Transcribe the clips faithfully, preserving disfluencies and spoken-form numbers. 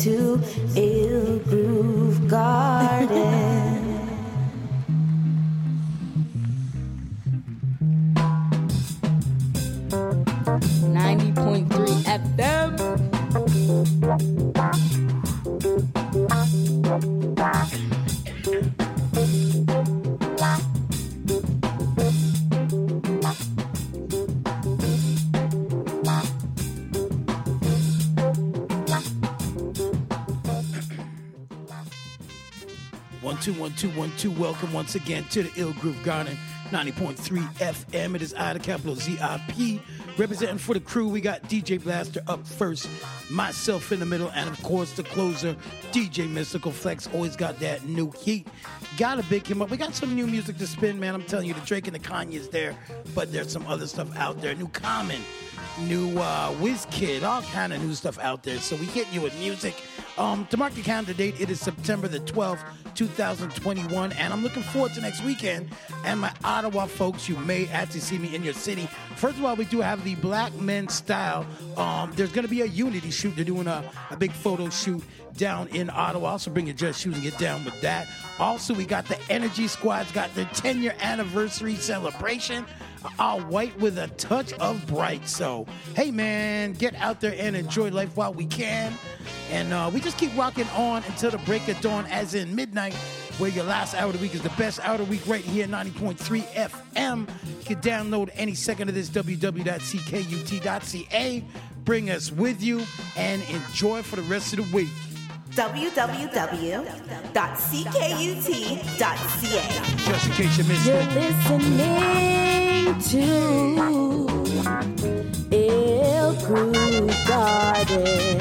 to Ill Groove Garden. ninety point three F M. One, two, one, two, one, two. Welcome once again to the Ill Groove Garden, ninety point three F M. It is I, the capital Z I P, representing for the crew. We got D J Blaster up first, myself in the middle, and of course the closer, D J Mystical Flex. Always got that new heat. Gotta big him up. We got some new music to spin, man. I'm telling you, the Drake and the Kanye is there, but there's some other stuff out there. New Common, new uh, WizKid, all kind of new stuff out there. So we hitting you with music. Um, to mark the calendar date, it is September the twelfth, two thousand twenty-one, and I'm looking forward to next weekend. And my Ottawa folks, you may actually see me in your city. First of all, we do have the Black Men Style. Um, there's going to be a unity shoot. They're doing a, a big photo shoot down in Ottawa, so bring your dress shoes and get down with that. Also, we got the Energy Squad's got their ten-year anniversary celebration. All white with a touch of bright. So, hey, man, get out there and enjoy life while we can. And uh, we just keep rocking on until the break of dawn, as in midnight, where your last hour of the week is the best hour of the week right here at ninety point three F M. You can download any second of this, w w w dot c k u t dot c a. Bring us with you and enjoy for the rest of the week. w w w dot c k u t dot c a. Just in case you missed You're it. listening to Ill Groove Garden.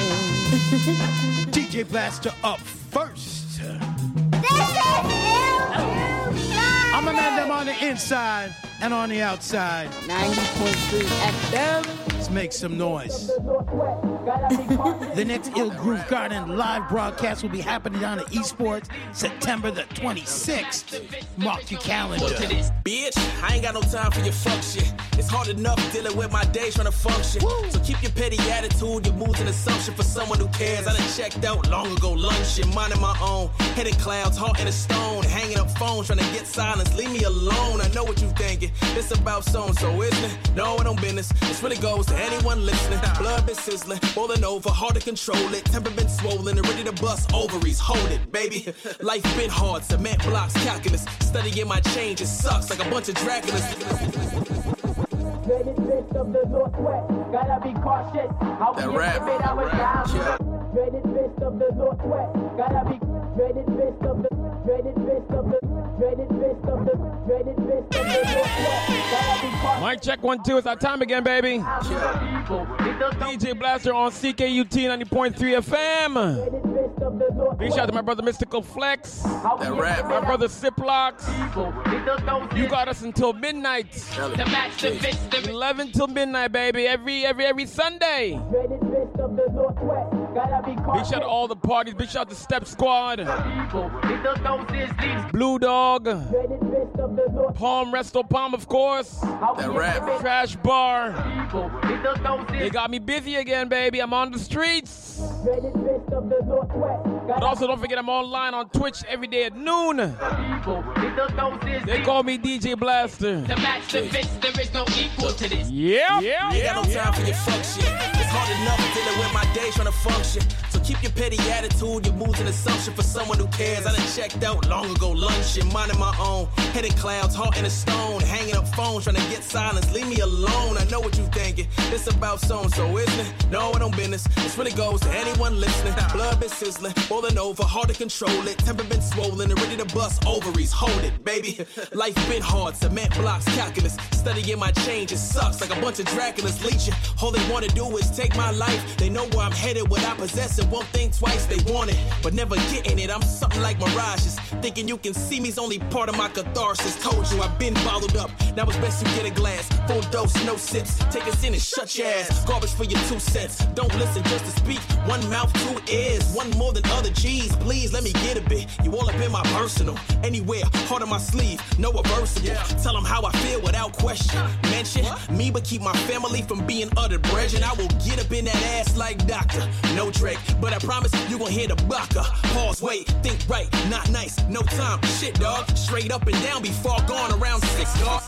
D J Blaster up first. This is Ill Groove Garden. I'm a man them on the inside and on the outside. ninety point three F M. Let's make some noise. The next Ill Groove Garden live broadcast will be happening down at Esports September the twenty-sixth. Mark your calendar. Bitch, I ain't got no time for your fuck shit. It's hard enough dealing with my day trying to function. Woo. So keep your petty attitude, your moods and assumption for someone who cares. I done checked out long ago, luncheon, minding my own. Headed clouds, heart in a stone, hanging up phones, trying to get silence. Leave me alone. I know what you thinking. It's about so-and-so, isn't it? No, it don't business. This really goes to anyone listening. Blood been sizzling, boiling over, hard to control it. Temper been swollen and ready to bust ovaries. Hold it, baby. Life been hard, cement blocks, calculus. Studying my change, it sucks like a bunch of Draculas. That rap, that rap, yeah. Dreaded fist of the Northwest, gotta be dreaded fist of the dreaded fist of the dreaded fist of the dreaded fist of the Northwest, gotta be caught. Mic check one two. It's our time again, baby. Yeah. D J Blaster on C K U T ninety point three F M. Big shout out to my brother Mystical Flex. That rap, my brother Ziplocs. You got us until midnight. eleven till midnight, baby. Every every every Sunday. Big shout out to all the parties. Big shout out to Step Squad, Blue Dog, Palm Resto Palm, of course. That rap. Trash Bar. They got me busy again, baby. I'm on the streets. But also don't forget I'm online on Twitch every day at noon. They call me D J Blaster. To match the fist, there is no equal to this. Yeah, yeah. Ain't got no time for your fuck shit. It's hard enough dealing with my day trying to function. So keep your petty attitude, your moods and assumption for someone who cares. I done checked out long ago, luncheon, minding my own. Headed clouds, heart in a stone, hanging up phones, trying to get silence. Leave me alone. I know what you thinking. It's about so-and-so, isn't it? No, it don't business. This really goes to anyone listening. Blood been sizzling, boiling over, hard to control it. Temper been swollen and ready to bust ovaries. Hold it, baby. Life been hard, cement blocks, calculus. Studying my change, it sucks like a bunch of Draculas leeching. All they wanna do is take my life. They know where I'm headed, what I possess, and won't think twice. They want it, but never getting it. I'm something like mirages. Thinking you can see me's only part of my catharsis. Told you I've been bottled up. Now it's best you get a glass. Full dose, no sips. Take a sin and shut your ass. Garbage for your two cents. Don't listen just to speak. One mouth, two ears. One more than other G's. Please let me get a bit. You all up in my personal. Anywhere, heart on my sleeve. No reversible. Yeah. Tell them how I feel without question. Mention what? Me, but keep my family from being uttered brethren. I will get up in that ass like Doctor. No Drake, but I promise you gon' hear the baka. Pause, wait, think right, not nice, no time. Shit, dog, straight up and down, be far gone around six, dog.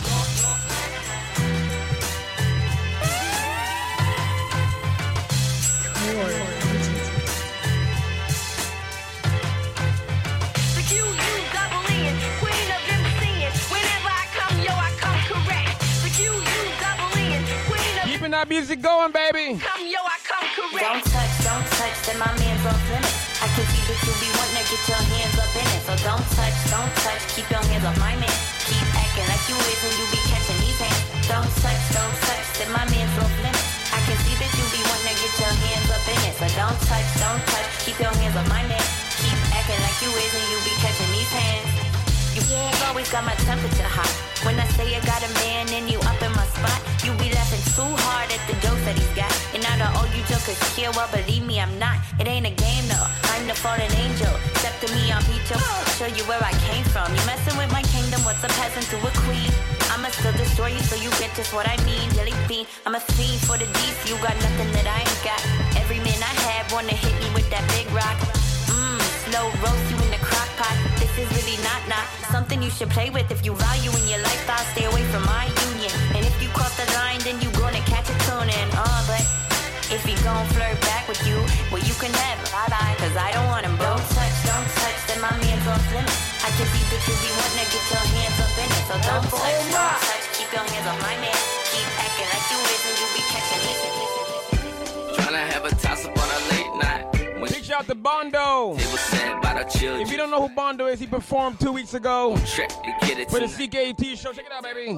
Keeping that music going, baby. Come, yo, I come correct. Don't touch, don't touch, then my man's off limits. I can see that you be wanting to get your hands up in it. So don't touch, don't touch, keep your hands off my man. Keep acting like you is and you be catching these hands. Don't touch, don't touch, then my man's off limits. I can see that you be wanting to get your hands up in it. So don't touch, don't touch, keep your hands off my man. Keep acting like you is and you be catching these hands. You always got my temperature hot. When I say I got a man and you up in my spot, you be laughing too hard at the jokes that he's got. And now the all you jokers here, well, believe me, I'm not. It ain't a game, though. I'm the fallen angel. Step to me, I'll beat you. I'll show you where I came from. You messing with my kingdom, what's a peasant to a queen? I'ma still destroy you so you get just what I mean. Jelly bean, I'm a fiend for the D's. You got nothing that I ain't got. Every man I have wanna hit me with that big rock. Mmm, slow roast you in the crock pot. This is really not not something you should play with. If you value in your lifestyle, stay away from my union. And if you cross the line, then you gonna catch a tuning. Uh, but if he gon' flirt back with you, well, you can have it. Bye-bye, cause I don't want him. Don't touch, don't touch, then my man's off limits. I can see that you be wanting to get your hands up in it. So don't touch, don't touch, keep your hands off my man. Keep acting like you is and you be catching these. Tryna have a toss-up on a late night. Big shout out to Bondo. If you don't know who Bondo is, he performed two weeks ago for the C K U T show. Check it out, baby.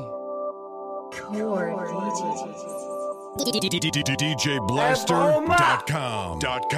D J Blaster dot com.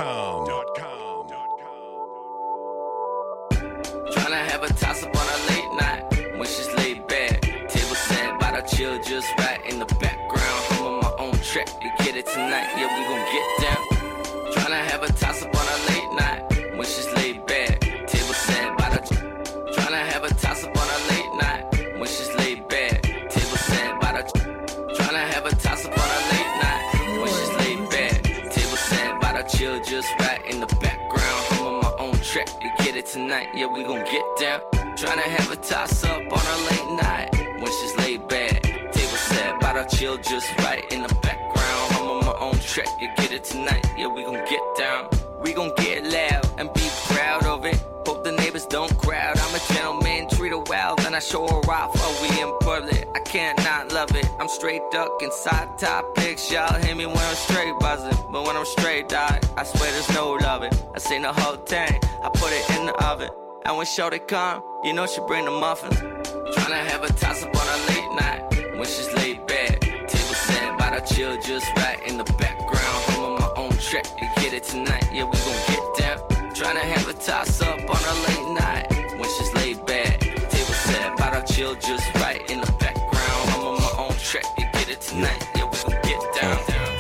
Tryna have a toss-up on a late night when she's laid back. Table set by the chill just right in the background. I'm on my own track to get it tonight. Yeah, we gon' get down. Tryna have a toss-up on a late night when she's laid back. Table set by the Tryna have a toss-up on a late night when she's laid back. Table set by the Tryna have a toss-up on a late night when she's laid back. Table set by the chill just right in the background. I'm on my own track to get it tonight. Yeah, we gon' get down. Tryna have a toss-up on a late night when she's laid back. Table set by the chill just right in the background. I'm on my own track, you get it tonight. Yeah, we gon' get down. We gon' get loud and be proud of it. Hope the neighbors don't crowd. I'm a gentleman, treat her well, then I show her off. Oh, we in public, I can't not love it. I'm straight ducking side topics. Y'all hear me when I'm straight buzzing, but when I'm straight dog, I swear there's no loving. I seen the whole thing, I put it in the oven. And when shorty come, you know she bring the muffins. Tryna have a toss-up on a late night when she's laid back. Table set by the chill just right in the background. I'm on my own track to get it tonight. Yeah, we gon' get down. Tryna have a toss-up on a late night when she's laid back. Table set by the chill just right in the background. I'm on my own track to get it tonight. Yeah, we gon' get down.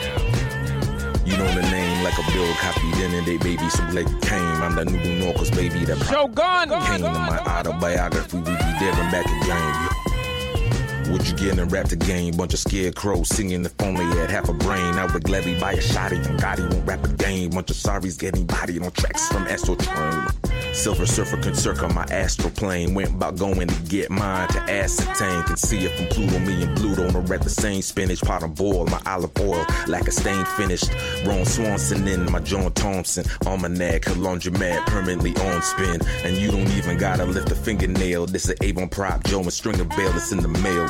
You know the name like a bill copied in and they baby so like came. I'm the new Norcos baby that Shogun came in my autobiography. We be there and back again. What you getting rap the game? Bunch of scarecrows singing if only had half a brain. I would gladly buy a shotty. Young Gotti won't rap a game. Bunch of sorries getting bodied on tracks from Astro Train. Silver surfer can circle my astral plane. Went about going to get mine to ascertain. Can see it from Pluto, me and Pluto. No rap the same spinach pot of boil. My olive oil like a stain finished. Ron Swanson in my John Thompson. Almanac, her laundromat permanently on spin. And you don't even gotta lift a fingernail. This is Avon Prop, Joe and Stringer Bell. It's in the mail.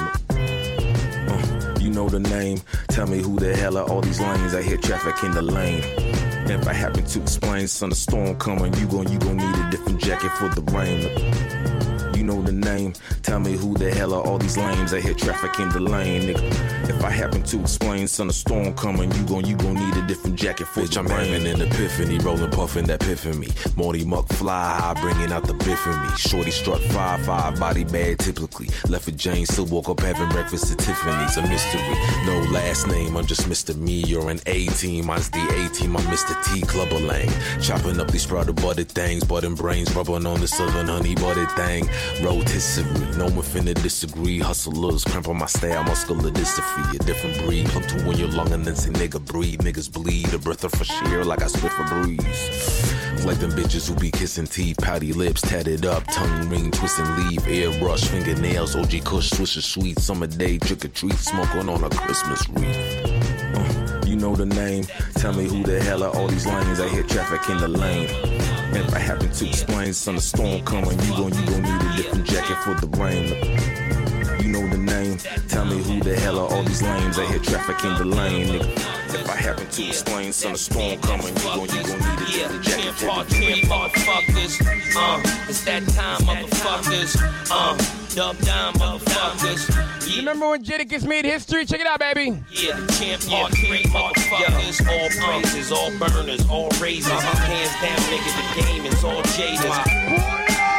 Uh, you know the name. Tell me who the hell are all these lanes? I hear traffic in the lane. If I happen to explain, son, a storm coming, you gon' you gon' need a different jacket for the rain. You You know the name. Tell me who the hell are all these lames? I hear traffic in the lane, nigga. If I happen to explain, son, a storm coming, you gon' you gon' need a different jacket for Bitch, the I'm rain. aiming an epiphany, rolling, puffing that piff in me. Morty muck fly high, bringing out the biff in me. Shorty struck five five, body bad typically. Left with Jane, still woke up having breakfast at Tiffany's. A mystery, no last name, I'm just Mister Me. You're an A-team, mine's the A-team, I'm Mister T, Clubber Lane. Chopping up these sprouted butted things, budding brains, rubbing on the southern honey butted thing. Rotisserie, no one finna disagree. Hustlers, cramp on my style, muscular dystrophy. A different breed, plump to when you're lung and then say nigga breathe. Niggas bleed, a breath of fresh air like I spit for breeze. Like them bitches who be kissing teeth, pouty lips, tatted up, tongue ring, twisting leaf, air rush, fingernails, O G Kush, swisher sweet, summer day, trick or treat, smoking on a Christmas wreath. Uh, you know the name, tell me who the hell are all these lanes? I hear traffic in the lane. And if I happen to explain, son, a storm coming, you gon' you gon' need a different jacket for the rain. You know the name, tell me who the hell are all these lanes? I hear traffic in the lane, nigga. If I happen to explain, son, a storm coming, you gon' you gon' need a different jacket for the rain. Motherfuckers, uh, it's that time, motherfuckers, uh, dub down, motherfuckers. You remember when Jadakiss made history? Check it out, baby. Yeah, the champ, yeah, three motherfuckers, all praises, all burners, all raises, uh-huh. Hands down, nigga, the game is all jaders.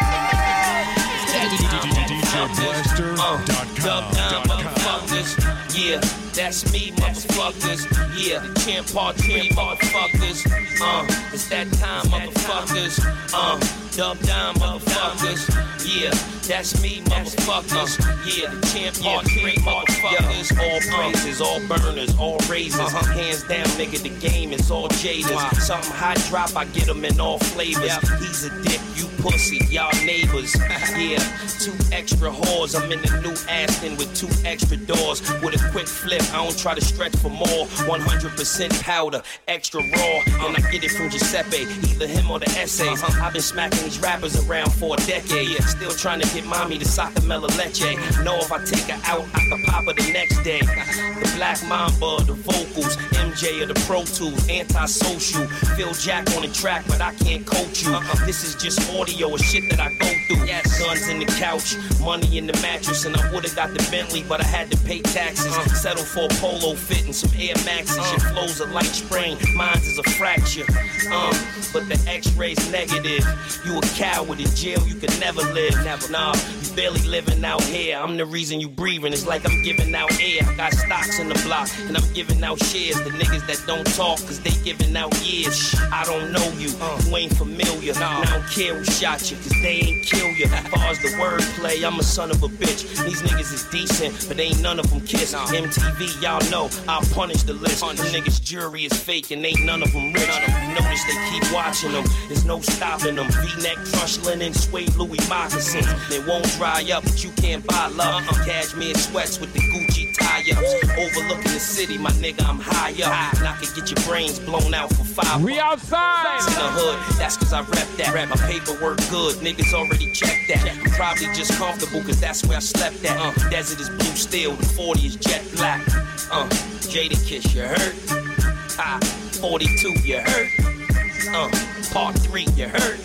D J Blaster dot com. Motherfuckers, yeah, that's me, motherfuckers. Yeah, the champ part three, motherfuckers. Uh, it's that time, motherfuckers. Uh, dub down, motherfuckers. Yeah, that's me, motherfuckers. Yeah, the champ part three, motherfuckers. All praises, all burners, all raises. Uh-huh. Hands down, nigga, the game is all jaders. Wow. Something hot drop, I get them in all flavors. Yep. He's a dick, you pussy, y'all neighbors. Yeah, two extra whores. I'm in the new Aston with two extra doors. With a quick flip, I don't try to stretch for more. one hundred percent powder, extra raw. And I get it from Giuseppe, either him or the essays. I've been smacking these rappers around for a decade. Still trying to get mommy to Sacamella Leche. Know if I take her out, I can pop her the next day. The Black Mamba, the vocals, M J of the Pro Tools, antisocial. Phil Jack on the track, but I can't coach you. This is just audio of shit that I go through. Yes. Guns in the couch, money in the mattress, and I would've got the Bentley, but I had to pay taxes. Uh, Settle for a polo fit and some Air Maxes. Uh, Your flow's a light sprain, mine's is a fracture. Uh, but the X-ray's negative. You a coward in jail, you could never live. Never, nah, you barely living out here. I'm the reason you breathing. It's like I'm giving out air. I got stocks in the block, and I'm giving out shares. The niggas that don't talk, cause they giving out years. I don't know you, uh, you ain't familiar. Nah. And I don't care who shot you, cause they ain't kill you. As far as the wordplay, I'm a son of a bitch. These niggas is decent, but ain't none of them kiss. Nah. M T V, y'all know, I'll punish the list. Punish. The niggas' jury is fake, and ain't none of them rich. None of them. Notice they keep watching them. There's no stopping them. V-neck, crushed linen, suede Louis moccasins. They won't dry up, but you can't buy love. Uh-uh. Cashmere sweats with the Gucci tie-ups. Overlooking the city, my nigga, I'm high up. And I can get your brains blown out for five. We outside. In the hood, that's cause I rep that. Rep. My paperwork good, niggas already checked that. I'm probably just comfortable cause that's where I slept at. Uh, desert is blue steel, the forty is jet black. Uh, Jadakiss, you heard? Ha, forty-two, you heard? Uh, part three, you heard?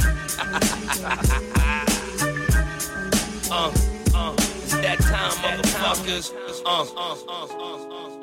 uh, uh, it's that time, motherfuckers. Uh, uh, uh, uh.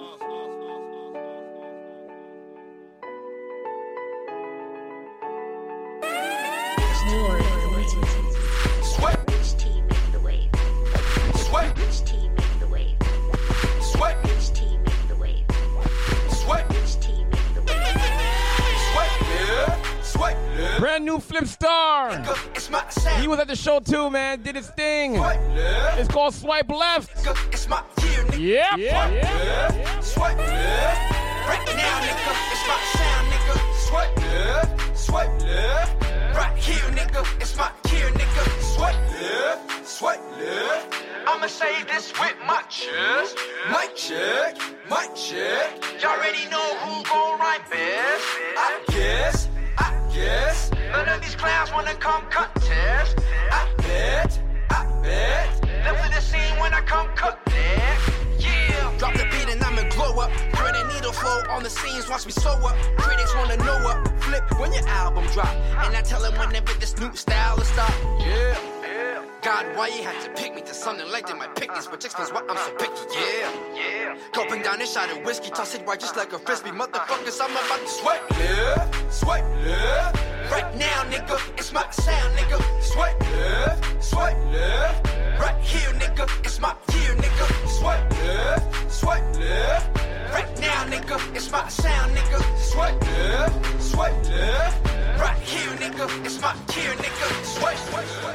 Sweat. Which team make the wave? Sweat. Which team make the wave? Sweat. Which team make the wave? Sweat. Which team make the wave? Sweat. Yeah. Sweat. Yeah. Brand new Flip Star. He was at the show too, man. Did his thing. It's called Swipe Left. It's my year, nigga. Yeah. Yeah. Yeah. Sweat. Yeah. Right now, nigga. It's my sound, nigga. Sweat. Yeah. Sweat. Yeah. Right here, nigga. It's my year, nigga. Sweat. Yeah. Sweat. Yeah. I'ma say this with my chest. My check. My check. Y'all already know who gon' rhyme best. I guess. I guess. None of these clowns wanna come contest. I bet. I bet. Live with the scene when I come cook that. Yeah. Drop the beat and I'ma glow up. Thread a needle flow on the scenes, watch me sew up. Critics wanna know up. Flip when your album drop. And I tell them whenever this new style is stop. Yeah. Yeah. God, why you had to pick me to something like that? My picnics, which explains why I'm so picky. Yeah, yeah. Gulping down a shot of whiskey, toss it right just like a frisbee. Motherfuckers, I'm about to sweat. Yeah, sweat. Yeah. Right now, nigga, it's my sound, nigga. Sweat. Yeah, sweat. Yeah. Right here, nigga, it's my year, nigga. Sweat. Yeah, sweat. Yeah. Right now, nigga, it's my sound, nigga. Sweat. Yeah, sweat. Yeah. Right here, nigga, it's my year, nigga. Sweat. Sweat. Sweat.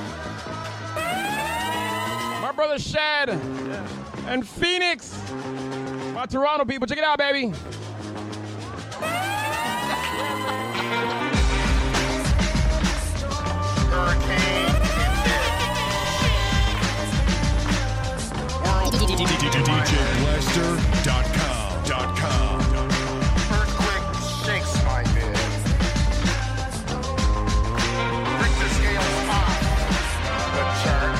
My brother Shad and Phoenix. My Toronto people, check it out, baby. D J Blaster dot com. Earthquake shakes my bed. Richter scale's off the chart.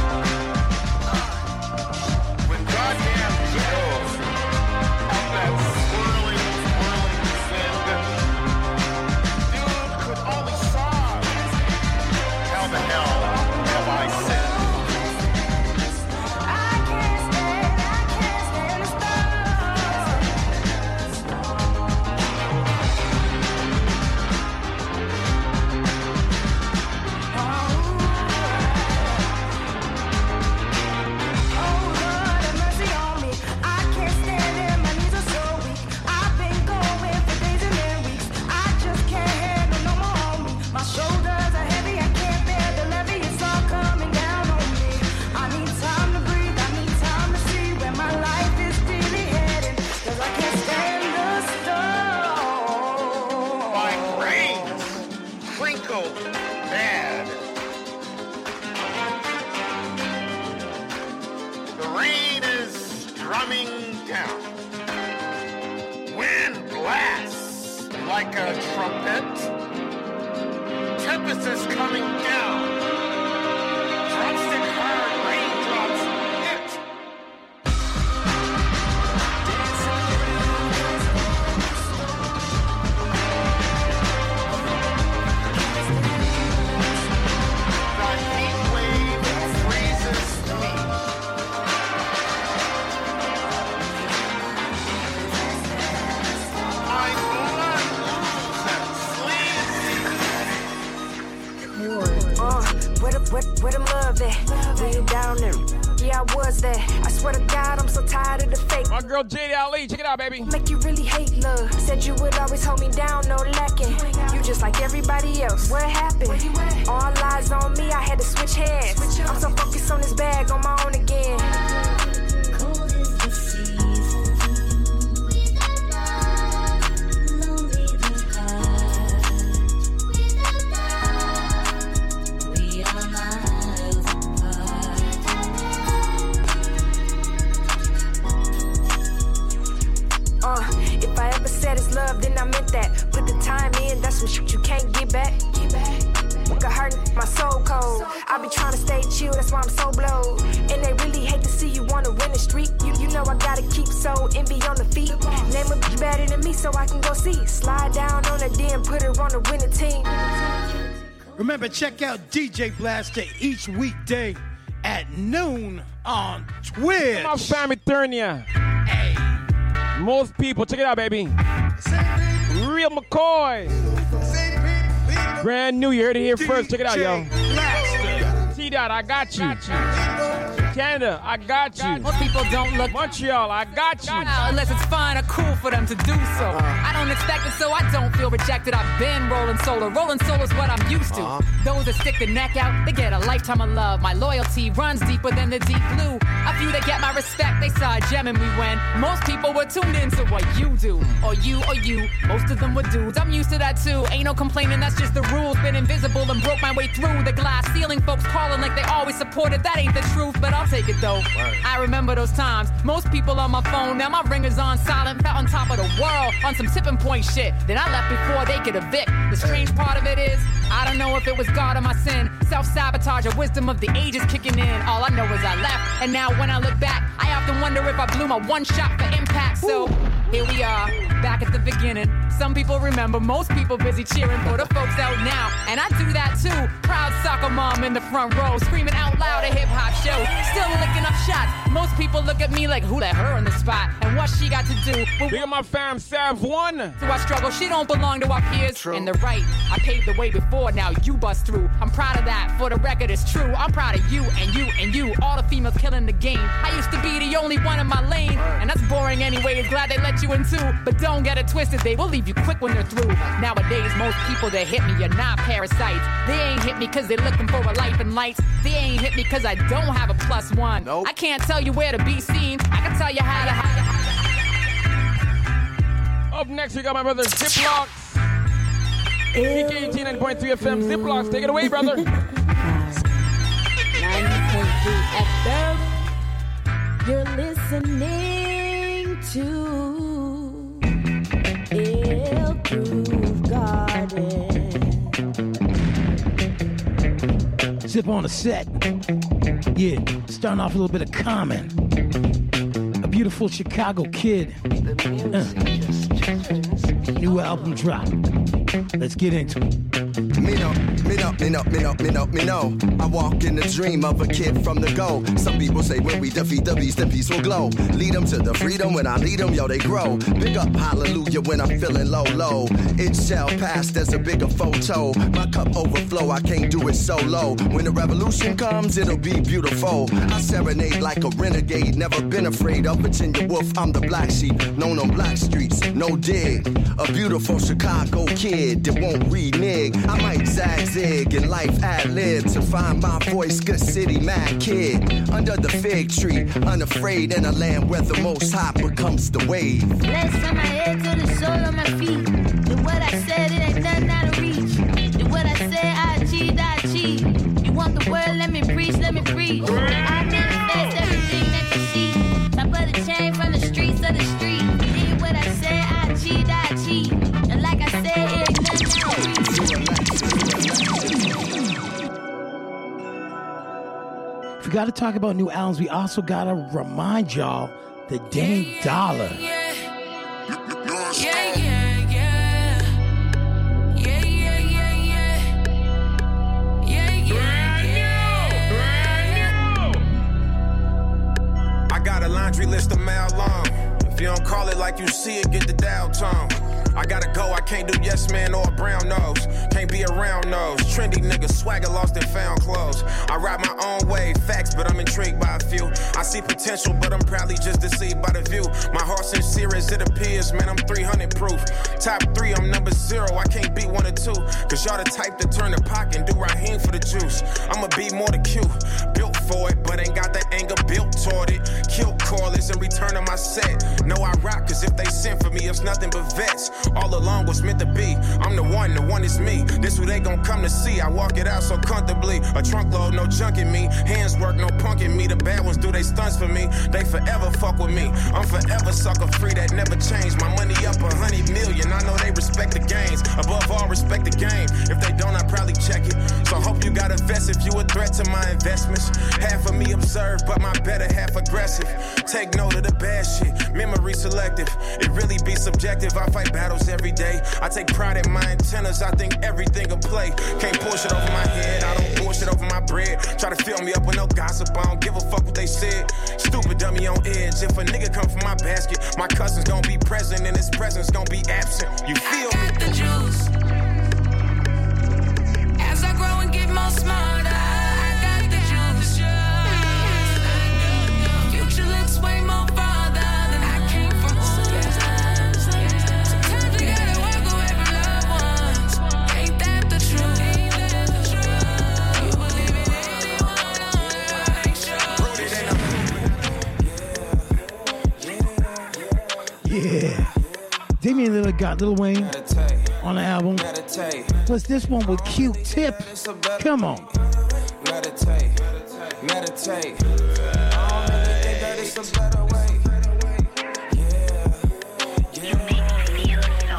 When goddamn Joe out that swirling, whirling wind, dude could only sob. How the hell have I sinned? Like a trumpet, tempest is coming down. Drumstick hard raindrops hit. The heat wave freezes me. I'm Where, where, where them love at? Where you down there? Yeah, I was there. I swear to God, I'm so tired of the fake. My girl J D Ali, check it out, baby. Make you really hate love. Said you would always hold me down, no lacking. You just like everybody else. What happened? All eyes on me, I had to switch hands. I'm so focused on this bag, on my own again. Love, then I meant that. Put the time in, that's some shit you can't get back. Got hurt, my soul cold. I be trying to stay chill, that's why I'm so blowed. And they really hate to see you wanna win the street. You, you know I gotta keep so envy on the feet. Name a bitch better than me so I can go see. Slide down on her, then put her on the winning team. Remember, check out D J Blaster each weekday at noon on Twitch. Come on, family, Turnia. Hey. Most people, check it out, baby. Real McCoy. Brand new, you heard it here first. Check it out, yo. T-Dot, I got you. Canada, I got you. Most people don't look. Montreal, I got you. Unless it's fine or cool for them to do so. Uh-huh. I don't expect it, so I don't feel rejected. I've been rolling solo. Rolling solo is what I'm used to. Uh-huh. Those that stick the neck out, they get a lifetime of love. My loyalty runs deeper than the deep blue. A few that get my respect, they saw a gem in me when most people were tuned in to what you do. Or you, or you. Most of them were dudes. I'm used to that too. Ain't no complaining, that's just the rules. Been invisible and broke my way through the glass ceiling. Folks calling like they always supported. That ain't the truth, but I'll take it though. Word. I remember those times. Most people on my phone, now my ringer's on silent. Felt on top of the world on some tipping point shit. Then I left before they could evict. The strange part of it is, I don't know if it was God or my sin. Self-sabotage or wisdom of the ages kicking in. All I know is I left. And now when I look back, I often wonder if I blew my one shot for impact. So here we are, back at the beginning. Some people remember, most people busy cheering for the folks out now. And I do that too. Proud soccer mom in the front row, screaming out loud at hip-hop shows. Still licking up shots. Most people look at me like, who let her in the spot? And what she got to do? Look at my fam, Sav one. So I struggle, she don't belong to our peers. True. And the right, I paved the way before, now you bust through. I'm proud of that, for the record it's true. I'm proud of you and you and you, all the females killing the game. I used to be the only one in my lane, and that's boring anyways, glad they let you in too. But don't get it twisted, they will leave you quick when they're through. Nowadays, most people that hit me are not parasites. They ain't hit me cause they're looking for a life and lights. They ain't hit me cause I don't have a plus one. Nope. I can't tell you where to be seen, I can tell you how to hide. Up next, we got my brother Ziplocs. C K U T ninety point three F M. Ziplocs, take it away, brother. ninety point three F M. You're listening to Il Groove Garden. Zip on the set. Yeah, starting off a little bit of Common. A beautiful Chicago kid. Uh. New album drop. Let's get into it. Me know, me know, me know, me know, me know, me know. I walk in the dream of a kid from the go. Some people say when we defeat the beast, then peace will glow. Lead them to the freedom, when I lead them, yo, they grow. Big up hallelujah when I'm feeling low, low. It shall pass, there's a bigger photo. My cup overflow, I can't do it solo. When the revolution comes, it'll be beautiful. I serenade like a renegade, never been afraid of Virginia Wolf. I'm the black sheep, known on black streets, no dig. A beautiful Chicago kid that won't renege. I might zag-zag in life ad-lib to find my voice, good city, mad kid. Under the fig tree, unafraid in a land where the most high becomes the wave. Blessed from my head to the sole of my feet. Do what I said, it ain't nothing out of reach. Do what I said, I achieved, I achieved. You want the word, let me preach, let me preach. I manifest everything that you see. Top of the chain from the streets of the street. Did what I said, I achieved, I achieved. And like I said, it ain't nothing out of reach. If we got to talk about new albums, we also got to remind y'all the Dame Dollar. Yeah, yeah, yeah. Yeah, yeah, yeah, yeah. Yeah, yeah, yeah. I got a laundry list a mile long. If you don't call it like you see it, get the dial tone. I gotta go, I can't do yes man or brown nose. Can't be around those trendy niggas, swagger lost and found clothes. I ride my own way, facts, but I'm intrigued by a few. I see potential, but I'm probably just deceived by the view. My heart's sincere as it appears, man, I'm three hundred proof. Top three, I'm number zero, I can't beat one or two. Cause y'all the type to turn the pocket and do Raheem for the juice. I'ma be more the Q, built for it, but ain't got that anger built toward it. Kill callers in return of my set. No, I rock, cause if they send for me, it's nothing but vets. All along was meant to be. I'm the one, the one is me. This who they gon' come to see. I walk it out so comfortably. A trunk load, no junk in me. Hands work, no punk in me. The bad ones do they stunts for me. They forever fuck with me. I'm forever sucker free, that never change. My money up a hundred million. I know they respect the gains. Above all, respect the game. If they don't, I probably check it. So hope you got a vest if you a threat to my investments. Half of me observed, but my better half aggressive. Take note of the bad shit. Memory selective. It really be subjective. I fight battles every day. I take pride in my antennas. I think everything will play. Can't push it over my head. I don't push it over my bread. Try to fill me up with no gossip. I don't give a fuck what they said. Stupid dummy on edge. If a nigga come from my basket, my cousin's gonna be present and his presence gonna be absent. You feel I got me? the juice. As I grow and get more smarter, I got the juice. Future looks way more farther than I came from. Sometimes you gotta walk away from loved ones. Ain't that the truth? You believe in anyone, I ain't sure. Yeah. Damian Lillard got Lil Wayne on the album. Plus this one with Q-Tip. Come on. Meditate, meditate. I don't really think that it's a better way. Yeah, you make me feel so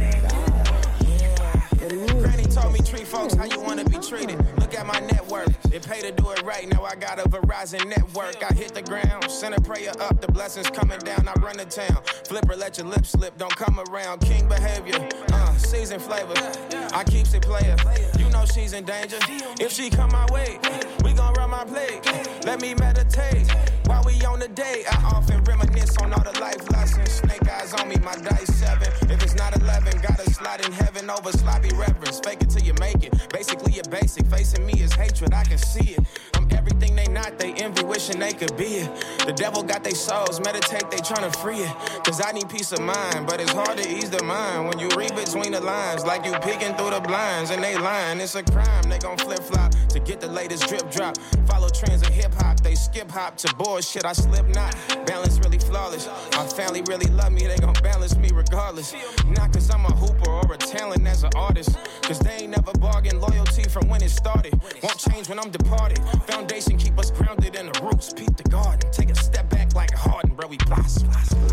good. Yeah, yeah. Granny told me treat folks how you wanna be treated. Look at my net worth. It pay to do it right, now I got a Verizon network. I hit the ground, send a prayer up, the blessings coming down, I run the town. Flipper, let your lips slip, don't come around. King behavior, uh, season flavor. I keeps it player, you know she's in danger. If she come my way, we gon' run my plate. Let me meditate, while we on the date. I often reminisce on all the life lessons. Snake eyes on me, my dice seven. If it's not eleven, gotta slide in heaven over sloppy reverence. Fake it till you make it, basically you're basic. Facing me is hatred, I can see it. I'm everything they not, they envy, wishing they could be it. The devil got they souls, meditate, they tryna free it. Cause I need peace of mind, but it's hard to ease the mind when you read between the lines, like you peeking through the blinds and they lying. It's a crime, they gon' flip flop to get the latest drip drop. Follow trends of hip hop, they skip hop to bullshit. I slip not, balance really flawless. My family really love me, they gon' balance me regardless. Not cause I'm a hooper or a talent as an artist, cause they ain't never bargained loyalty from when it started. Won't change when I'm departed. Foundation keep us grounded in the roots. Peep the garden, take a step back like Harden, bro. We blossom.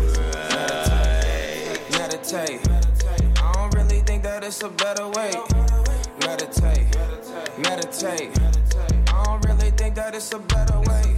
Meditate, meditate. I don't really think that it's a better way. Meditate, meditate. I don't really think that it's a better way.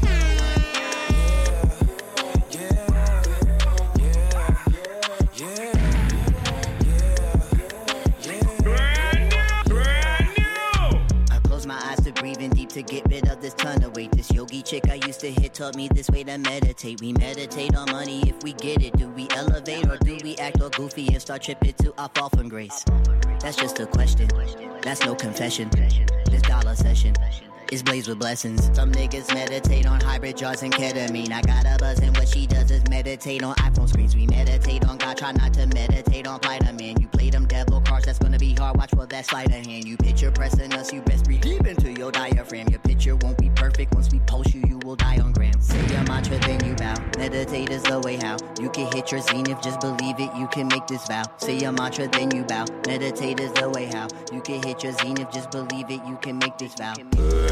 Breathing deep to get rid of this ton of weight. This yogi chick I used to hit taught me this way to meditate. We meditate on money if we get it. Do we elevate or do we act all goofy and start tripping to our fall from grace? That's just a question. That's no confession. This dollar session is blazed with blessings. Some niggas meditate on hybrid drugs and ketamine. I got a buzz and what she does is meditate on iPhone screens. We meditate on God, try not to meditate on flight of man. You play them devil cards, that's gonna be hard. Watch for that sleight of hand. You picture pressing us, you best breathe deep into your diaphragm. Your picture won't be perfect. Once we post you, you will die on gram. Say your mantra, then you bow. Meditate is the way how you can hit your zenith. Just believe it, you can make this vow. Say your mantra, then you bow. Meditate is the way how you can hit your zenith. Just believe it, you can make this vow.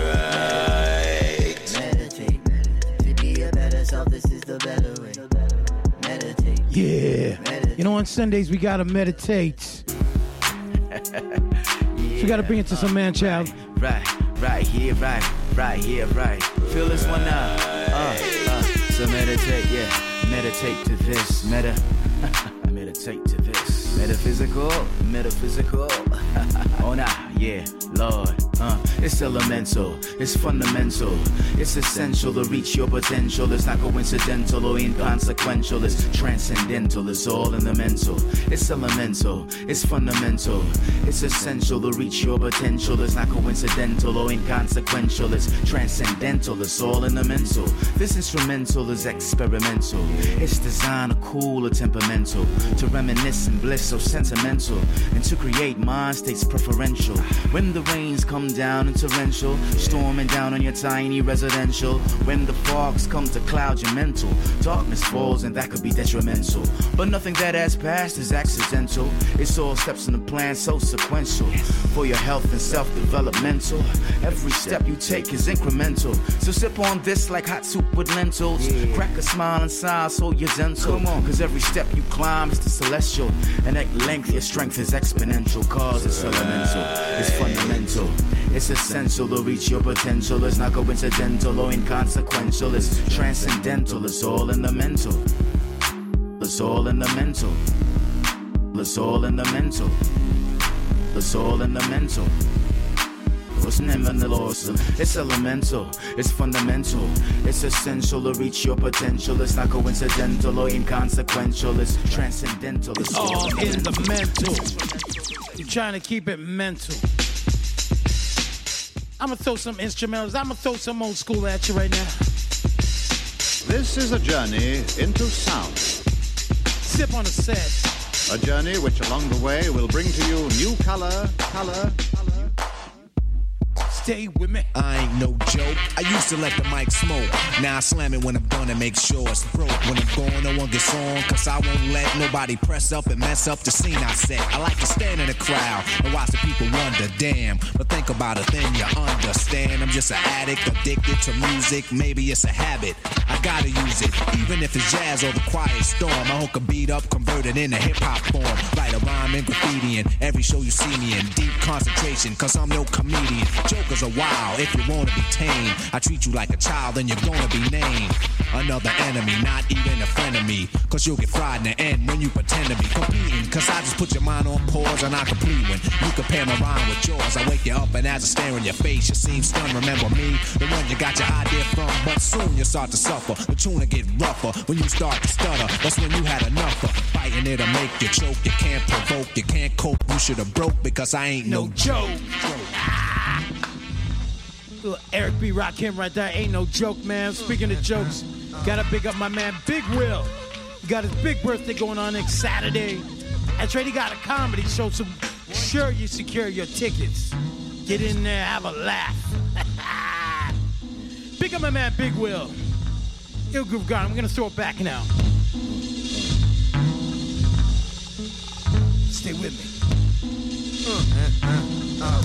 Meditate, meditate. To be a better self, this is the better way. Meditate. Yeah. Meditate. You know, on Sundays we gotta meditate. Yeah, we gotta bring it to some man child. Right, right here, right, right here, right. Feel this one now. Uh, uh. So meditate, yeah. Meditate to this. Meta. Meditate to this. Metaphysical, metaphysical. Oh nah, yeah, Lord. Uh, it's elemental, it's fundamental, it's essential to reach your potential. It's not coincidental or inconsequential, it's transcendental, it's all in the mental. It's elemental, it's fundamental, it's essential to reach your potential. It's not coincidental or inconsequential, it's transcendental, it's all in the mental. This instrumental is experimental, it's designed to cool or temperamental, to reminisce and bliss so sentimental, and to create mind states preferential. When the rains come down in torrential, storming down on your tiny residential. When the fogs come to cloud your mental, darkness falls and that could be detrimental. But nothing that has passed is accidental. It's all steps in the plan, so sequential. For your health and self-developmental, every step you take is incremental. So sip on this like hot soup with lentils. Yeah. Crack a smile inside so you're dental. Come on, cause every step you climb is the celestial. And at length your strength is exponential. Cause it's elemental, it's fundamental, it's essential to reach your potential. It's not coincidental or inconsequential, it's transcendental. It's all in the mental, it's all in the mental, it's all in the mental, it's all in the mental. It's elemental, it's fundamental, it's essential to reach your potential. It's not coincidental or inconsequential, it's transcendental. It's all in the mental. You're trying to keep it mental. I'm gonna throw some instrumentals. I'm gonna throw some old school at you right now. This is a journey into sound. Sip on a set. A journey which along the way will bring to you new color, color, Stay with me. I ain't no joke. I used to let the mic smoke. Now I slam it when I'm done and make sure it's broke. When I'm gone, no one gets on, cause I won't let nobody press up and mess up the scene I set. I like to stand in the crowd and watch the people wonder, damn. But think about it, then you understand. I'm just an addict, addicted to music. Maybe it's a habit. I gotta use it, even if it's jazz or the quiet storm. I hook a beat up, convert it into hip-hop form. Write a rhyme and graffiti in every show you see me in. Deep concentration, cause I'm no comedian. Joke suckers are wild. If you wanna be tame, I treat you like a child, then you're gonna be named another enemy, not even a friend of me. Cause you'll get fried in the end when you pretend to be competing. Cause I just put your mind on pause and I complete when you compare my rhyme with yours. I wake you up and as I stare in your face, you seem stunned. Remember me, the one you got your idea from. But soon you start to suffer. The tune will get rougher when you start to stutter. That's when you had enough of fighting. It'll make you choke. You can't provoke, you can't cope. You should have broke because I ain't no, no joke. Ah. Little Eric B. Rakim right there. Ain't no joke, man. Speaking of jokes, gotta big up my man Big Will. He got his big birthday going on next Saturday. That's right, he got a comedy show, so sure you secure your tickets. Get in there, have a laugh. Big up my man Big Will. Ill Groove Garden. I'm gonna throw it back now. Stay with me. Uh, uh, uh, uh.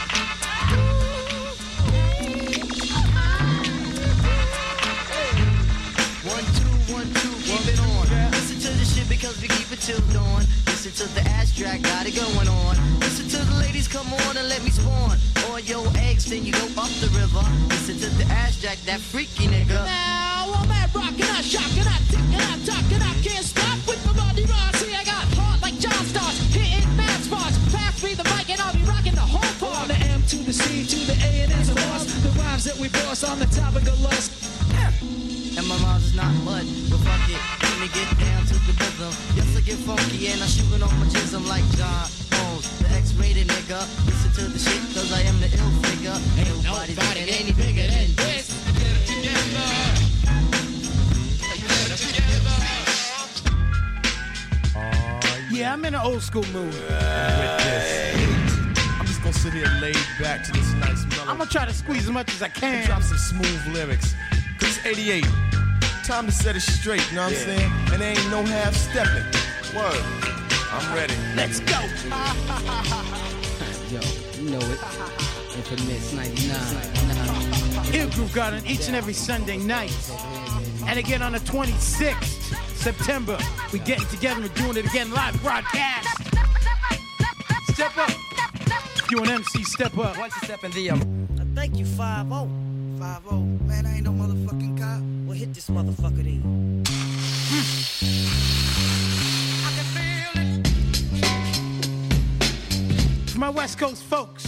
One, two, one, two, keep it on. Listen to the shit because we keep it till dawn. Listen to the ass track, got it going on. Listen to the ladies, come on and let me spawn. All your eggs, then you go up the river. Listen to the ass jack, that freaky nigga. Now I'm at rock and I shock and I tick and I talk and I can't stop with my body rock. See, I got heart like John Starks, hitting mad spots. Pass me the mic and I'll be rocking the whole part. On the M to the C to the A and N's a boss. The rhymes that we boss on the topic of lust. And my rhymes is not mud, but fuck it, let me get down to the rhythm. Yes, I get funky and I shoot it on my chism like John Bones, the X-rated nigga. Listen to the shit, cause I am the ill figure. Ain't nobody getting any bigger than this. Get it together. Get it together. Yeah, I'm in an old school mood. With this. I'm just gonna sit here laid back to this nice melody. I'm gonna try to squeeze as much as I can. And drop some smooth lyrics. Cause it's eighty-eight. Time to set it straight, you know what yeah. I'm saying? And there ain't no half stepping. Word. I'm ready. Let's go. Yo, you know it. Infamous ninety-nine. Ill Groove Garden each and every Sunday night. And again on the twenty-sixth September, we getting together and doing it again live broadcast. Step up. If you an M C, step up. Once you step in the um. Thank you, five oh. five oh. Man, I ain't no motherfucking cop. Well, hit this motherfucker then. I can feel it. For my West Coast folks.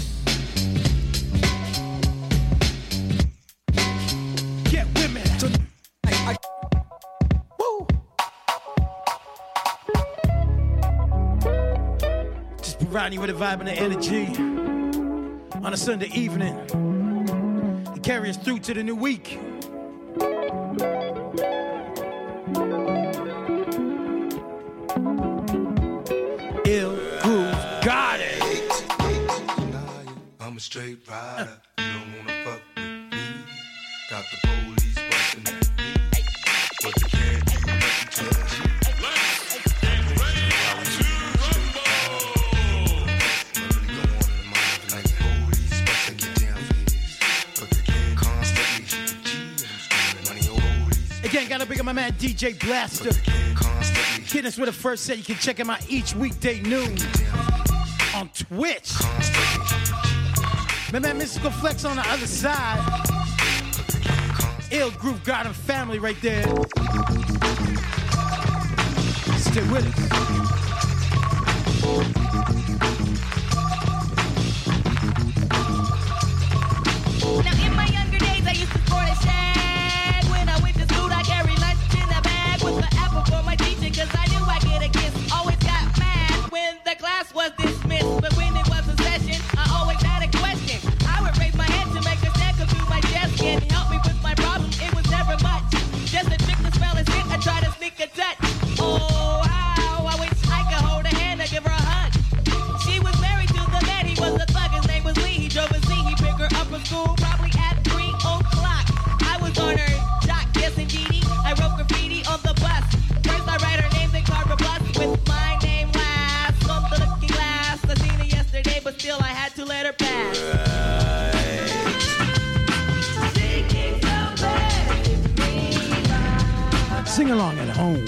Get with me. I, I, woo. Just providing you with a vibe and the energy on a Sunday evening. Carry us through to the new week. Ill Groove Garden. I'm a straight rider. You don't wanna fuck with me. Got the police busting at me, but they can't do nothing to me. Again, gotta big up my man D J Blaster. Hit us with a first set. You can check him out each weekday noon on Twitch. My man Mystical Flex on the other side. Ill Groove Garden family right there. Stay with us. Now in my younger days I used to sport a shag. When I went to school I carried lunch in a bag with the apple for my teacher cause I knew I'd get a kiss. Always got mad when the class was dismissed, but when it was a session I always had a question. I would raise my hand to make a snack come through my desk and help me with my problem. It was never much, just a trick to spell and shit. I try to sneak a touch. Oh how I wish I could hold her hand or give her a hug. She was married to the man, he was a thug, his name was Lee. He drove a Z, he picked her up from school probably at three o'clock. I was on her dock, yes indeedy. I wrote graffiti on the bus. First I write her name, then carve a plus with my name last. On the looking glass, I seen her yesterday, but still I had to let her pass. Sing along at home.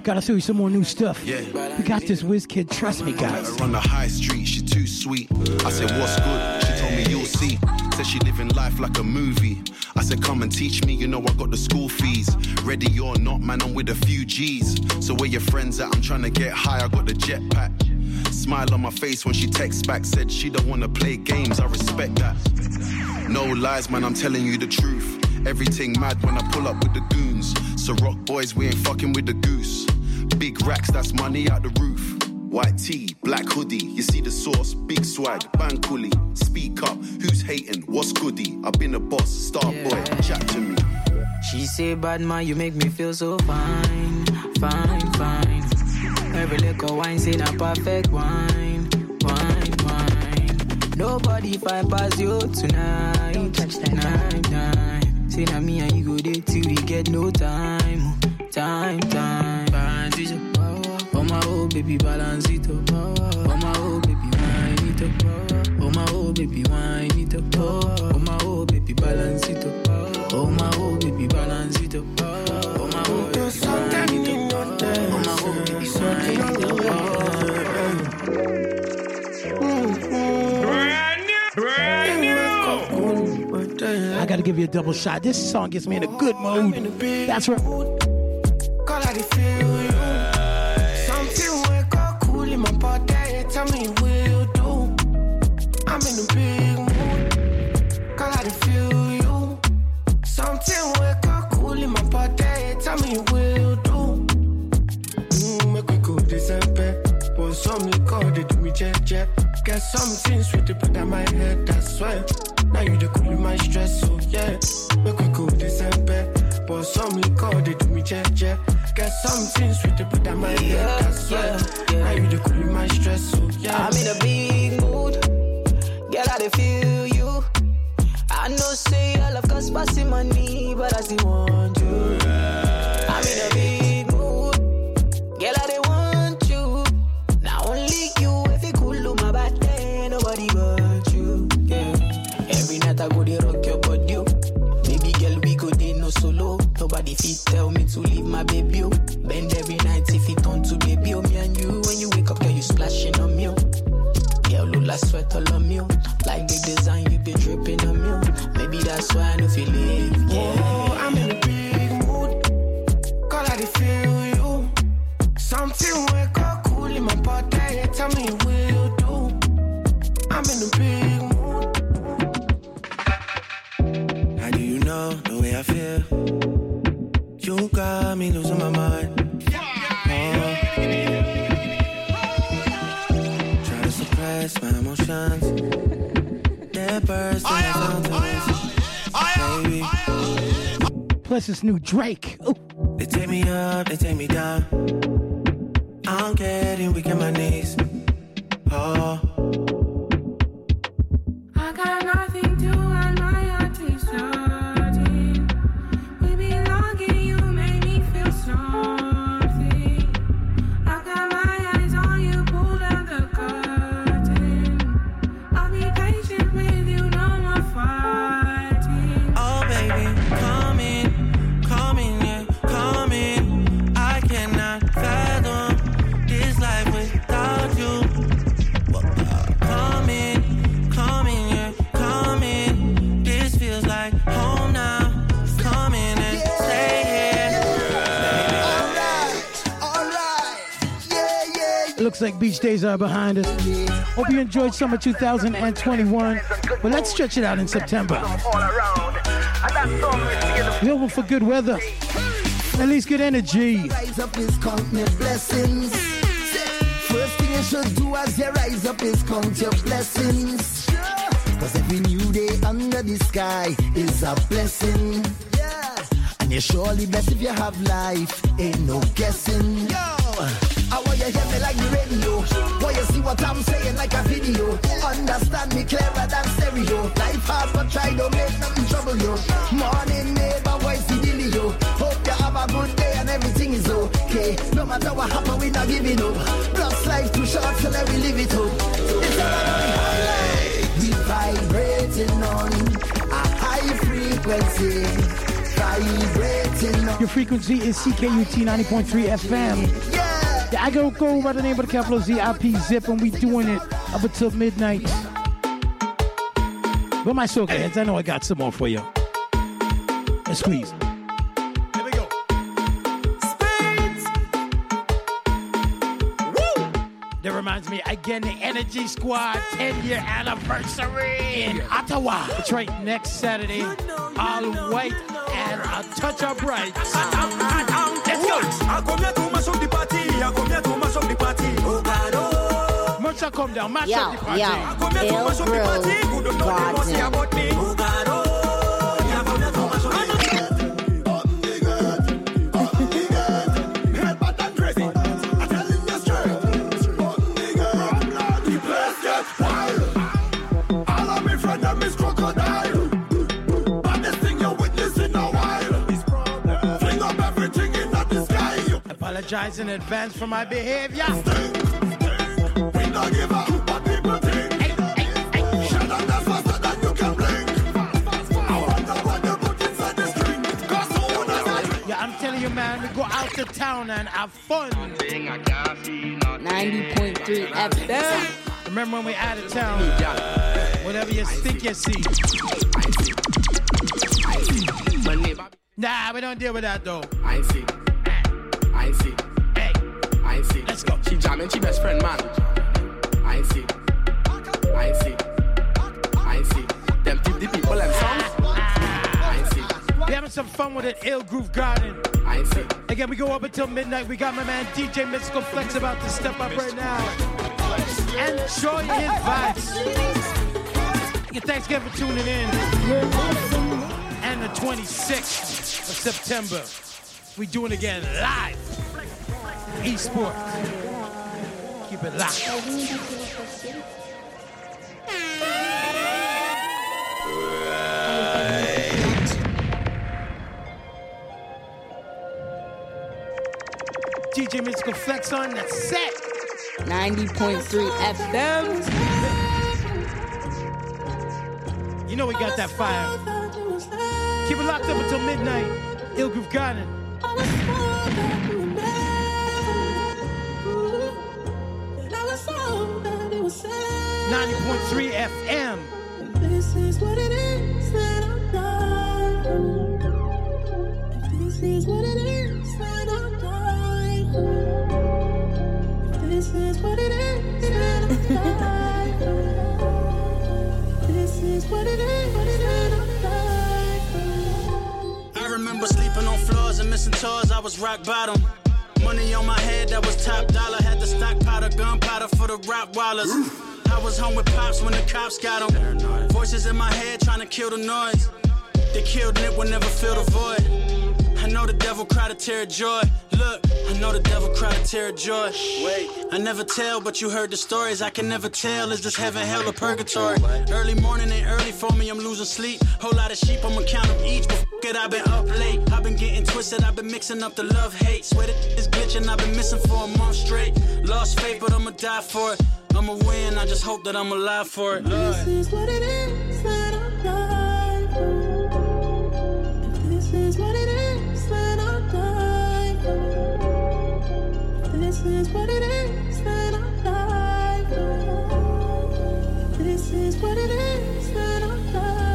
Gotta show you some more new stuff. Yeah. We got this whiz kid, trust me, guys. Her on the high street, she too sweet. I said, what's good? She told me you'll see. Said she living life like a movie. I said, come and teach me, you know I got the school fees. Ready or not, man, I'm with a few G's. So where your friends at? I'm trying to get high, I got the jetpack. Smile on my face when she texts back. Said she don't wanna play games, I respect that. No lies, man, I'm telling you the truth. Everything mad when I pull up with the goons. So rock boys, we ain't fucking with the goose. Big racks, that's money out the roof. White tee, black hoodie, you see the sauce. Big swag, bang coolie. Speak up, who's hating, what's goodie? I've been a boss, star Yeah. boy, chat to me. She say, bad man, you make me feel so fine, fine, fine. Every little wine, say a perfect wine, wine, wine. Nobody find past you tonight. Don't touch that night, night. Say na me and you go there till we get no time, time, time. Balance it up, oh my oh baby, balance it up, oh my oh baby, wine it up, oh my oh baby, wine it up, oh my oh baby, balance it up, oh my oh baby, balance it up, oh my oh baby, wine it up, oh my oh baby, wine it up. I gotta give you a double shot. This song gets me in a good mood. That's right. Call I feel you. Something wake up cool in my body. Tell me will do. I'm in a big mood. Call I feel you. Something wake up cool in my body. Tell me will do. Mm, make we go December. But some call they do me jet jet. Get something sweet to put on my head. That's why. Now you the cool in my stress, so yeah. Make we go December. But some call they do me jet jet. Get something sweet to put on my head, that's why. Now you the cool in my stress, so yeah. I'm in a big mood. Girl, I dey feel you. I know say I love cause passing money, but I still want you. I'm in a big mood. Girl, I dey want you. Now only you, if you cool on my body, nobody but you. Yeah. Every night I go dey rock your body. Baby girl, we go dey no solo. Nobody fit tell me to leave my baby. Oh. Bend every night if it turn to baby. Oh, me and you, when you wake up, girl, you splashing on me. Oh. Yeah, look like sweat all on me. Oh. Like big design, you be dripping on me. Oh. Maybe that's why I don't feel it. Yeah, oh, I'm in a big mood. Call I feel you. Something wake up cool in my body. Tell me will do. I'm in a big mood. How do you know the way I feel? You got me losing my mind. Oh. Try to suppress my emotions. They're bursting my fountains. Baby. Plus this new Drake. Ooh. They take me up, they take me down. I'm getting weak in my knees. Oh. I got nothing to and my heart is hurting. We belong in you, make me feel something. I got my eyes on you, pull down the curtain. I'll be patient with you, no more fighting. Oh baby, come in, come in, yeah, come in. I cannot fathom this life without you. Come in, come in, yeah, come in. This feels like home now. Come in and stay here. It looks like beach days are behind us. Hope you enjoyed summer two thousand twenty-one. But let's stretch it out in September. We hope for good weather. At least good energy. Rise up is count your blessings. First thing you should do as you rise up is count your blessings. Cause every new day under the sky is a blessing. And you're surely blessed if you have life. Ain't no guessing. Yo, I want you hear me like the radio. Want you see what I'm saying like a video. Understand me clearer than stereo. Life hard but try don't make nothing trouble you. Morning neighbor, voice the dilly yo. Hope you have a good day and everything is okay. No matter what happen, we not giving up. Plus life too short, so let we live it up. It's all about we vibrating on a high frequency. Vibrating on Your frequency is C K U T ninety point three F M. Yeah, I go go by the name of the capital Z I P Zip, and we doing it up until midnight. But my soca heads, I know I got some more for you. Let's squeeze. Here we go. Spades. Woo! That reminds me, again, the Energy Squad ten-year anniversary in Ottawa. It's right next Saturday. All white and a touch of bright. Let's go. I come here to mash up the party. I come here to mash up the party. Oh God, oh. Much I come down, mash yo, up the party. Yo, I come here to mash up the party. Who don't know they must say about me. Oh God, oh. I come here to mash up the party. Apologize in advance for my behavior. We don't give up what people think. Shut up, that's faster than you can blink. I wonder what they put inside the screen. Yeah, I'm telling you, man, we go out to town and have fun. ninety point three F M. Remember when we out of town? Whatever you think you see. Nah, we don't deal with that though. I see. I see. Hey, I see. Let's go. She jamming, she best friend, man. I see. I see. I see. Them tip the people and songs. I see. We having some fun with it, Ill Groove Garden. I see. Again, we go up until midnight. We got my man D J Mystical Flex about to step up right now. Enjoy his vibes. Yeah, thanks again for tuning in. And the twenty-sixth of September. We doing it again live. Esports. Keep it locked. D J Mystical Flex on the set. ninety point three F M. You know we got that fire. Keep it locked up until midnight. Ill Groove Garden. ninety point three F M. This is what it is that I'm dying for. If this is what it is that I'm dying for. If this is what it is that I'm dying for. This is what it is that I'm dying for. I remember sleeping on floors and missing tours. I was rock bottom. Money on my head, that was top dollar. Had the stockpile, gunpowder for the Rottweilers. I was home with pops when the cops got them. Voices in my head trying to kill the noise. They killed Nip will never fill the void. I know the devil cried a tear of joy. Look, I know the devil cried a tear of joy. Wait, I never tell, but you heard the stories. I can never tell, is this heaven, hell, or purgatory? Early morning ain't early for me, I'm losing sleep. Whole lot of sheep, I'ma count them each. But f*** it, I've been up late. I've been getting twisted, I've been mixing up the love-hate. Swear that is glitching, I've been missing for a month straight. Lost faith, but I'ma die for it. I'ma win, I just hope that I'm alive for it. This is what it is that I'm dying for. If this is what it is that I'm dying for. If this is what it is that I'm dying for. If this is what it is that I'm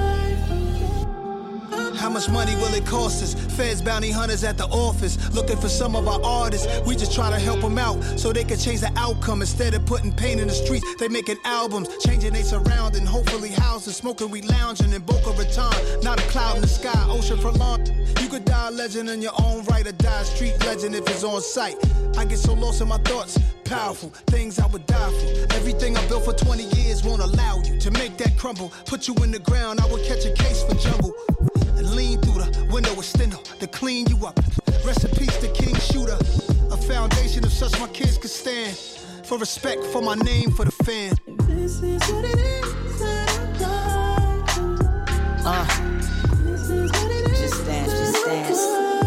dying for. How much money will it cost us? Feds, bounty hunters at the office, looking for some of our artists. We just try to help them out so they can change the outcome. Instead of putting pain in the streets, they making albums, changing they surrounding. Hopefully houses, smoking, we lounging in Boca Raton. Not a cloud in the sky, ocean for long. You could die a legend in your own right, or die a street legend if it's on sight. I get so lost in my thoughts, powerful things I would die for. Everything I built for twenty years won't allow you to make that crumble. Put you in the ground, I would catch a case for jumble. And lean through the window with steno to clean you up. Rest in peace to King Shooter. A foundation of such my kids could stand. For respect, for my name, for the fan. This is what it is that I'm dying for. Uh, This is what it is. just dance, just dance.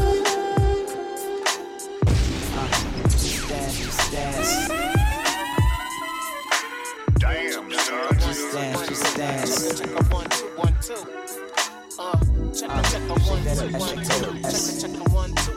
Uh, just dance, just dance. Damn, son. Just dance, just dance. Check a one, two, one, two. Uh, check a check a one, two, one, two. Check a check a one, two.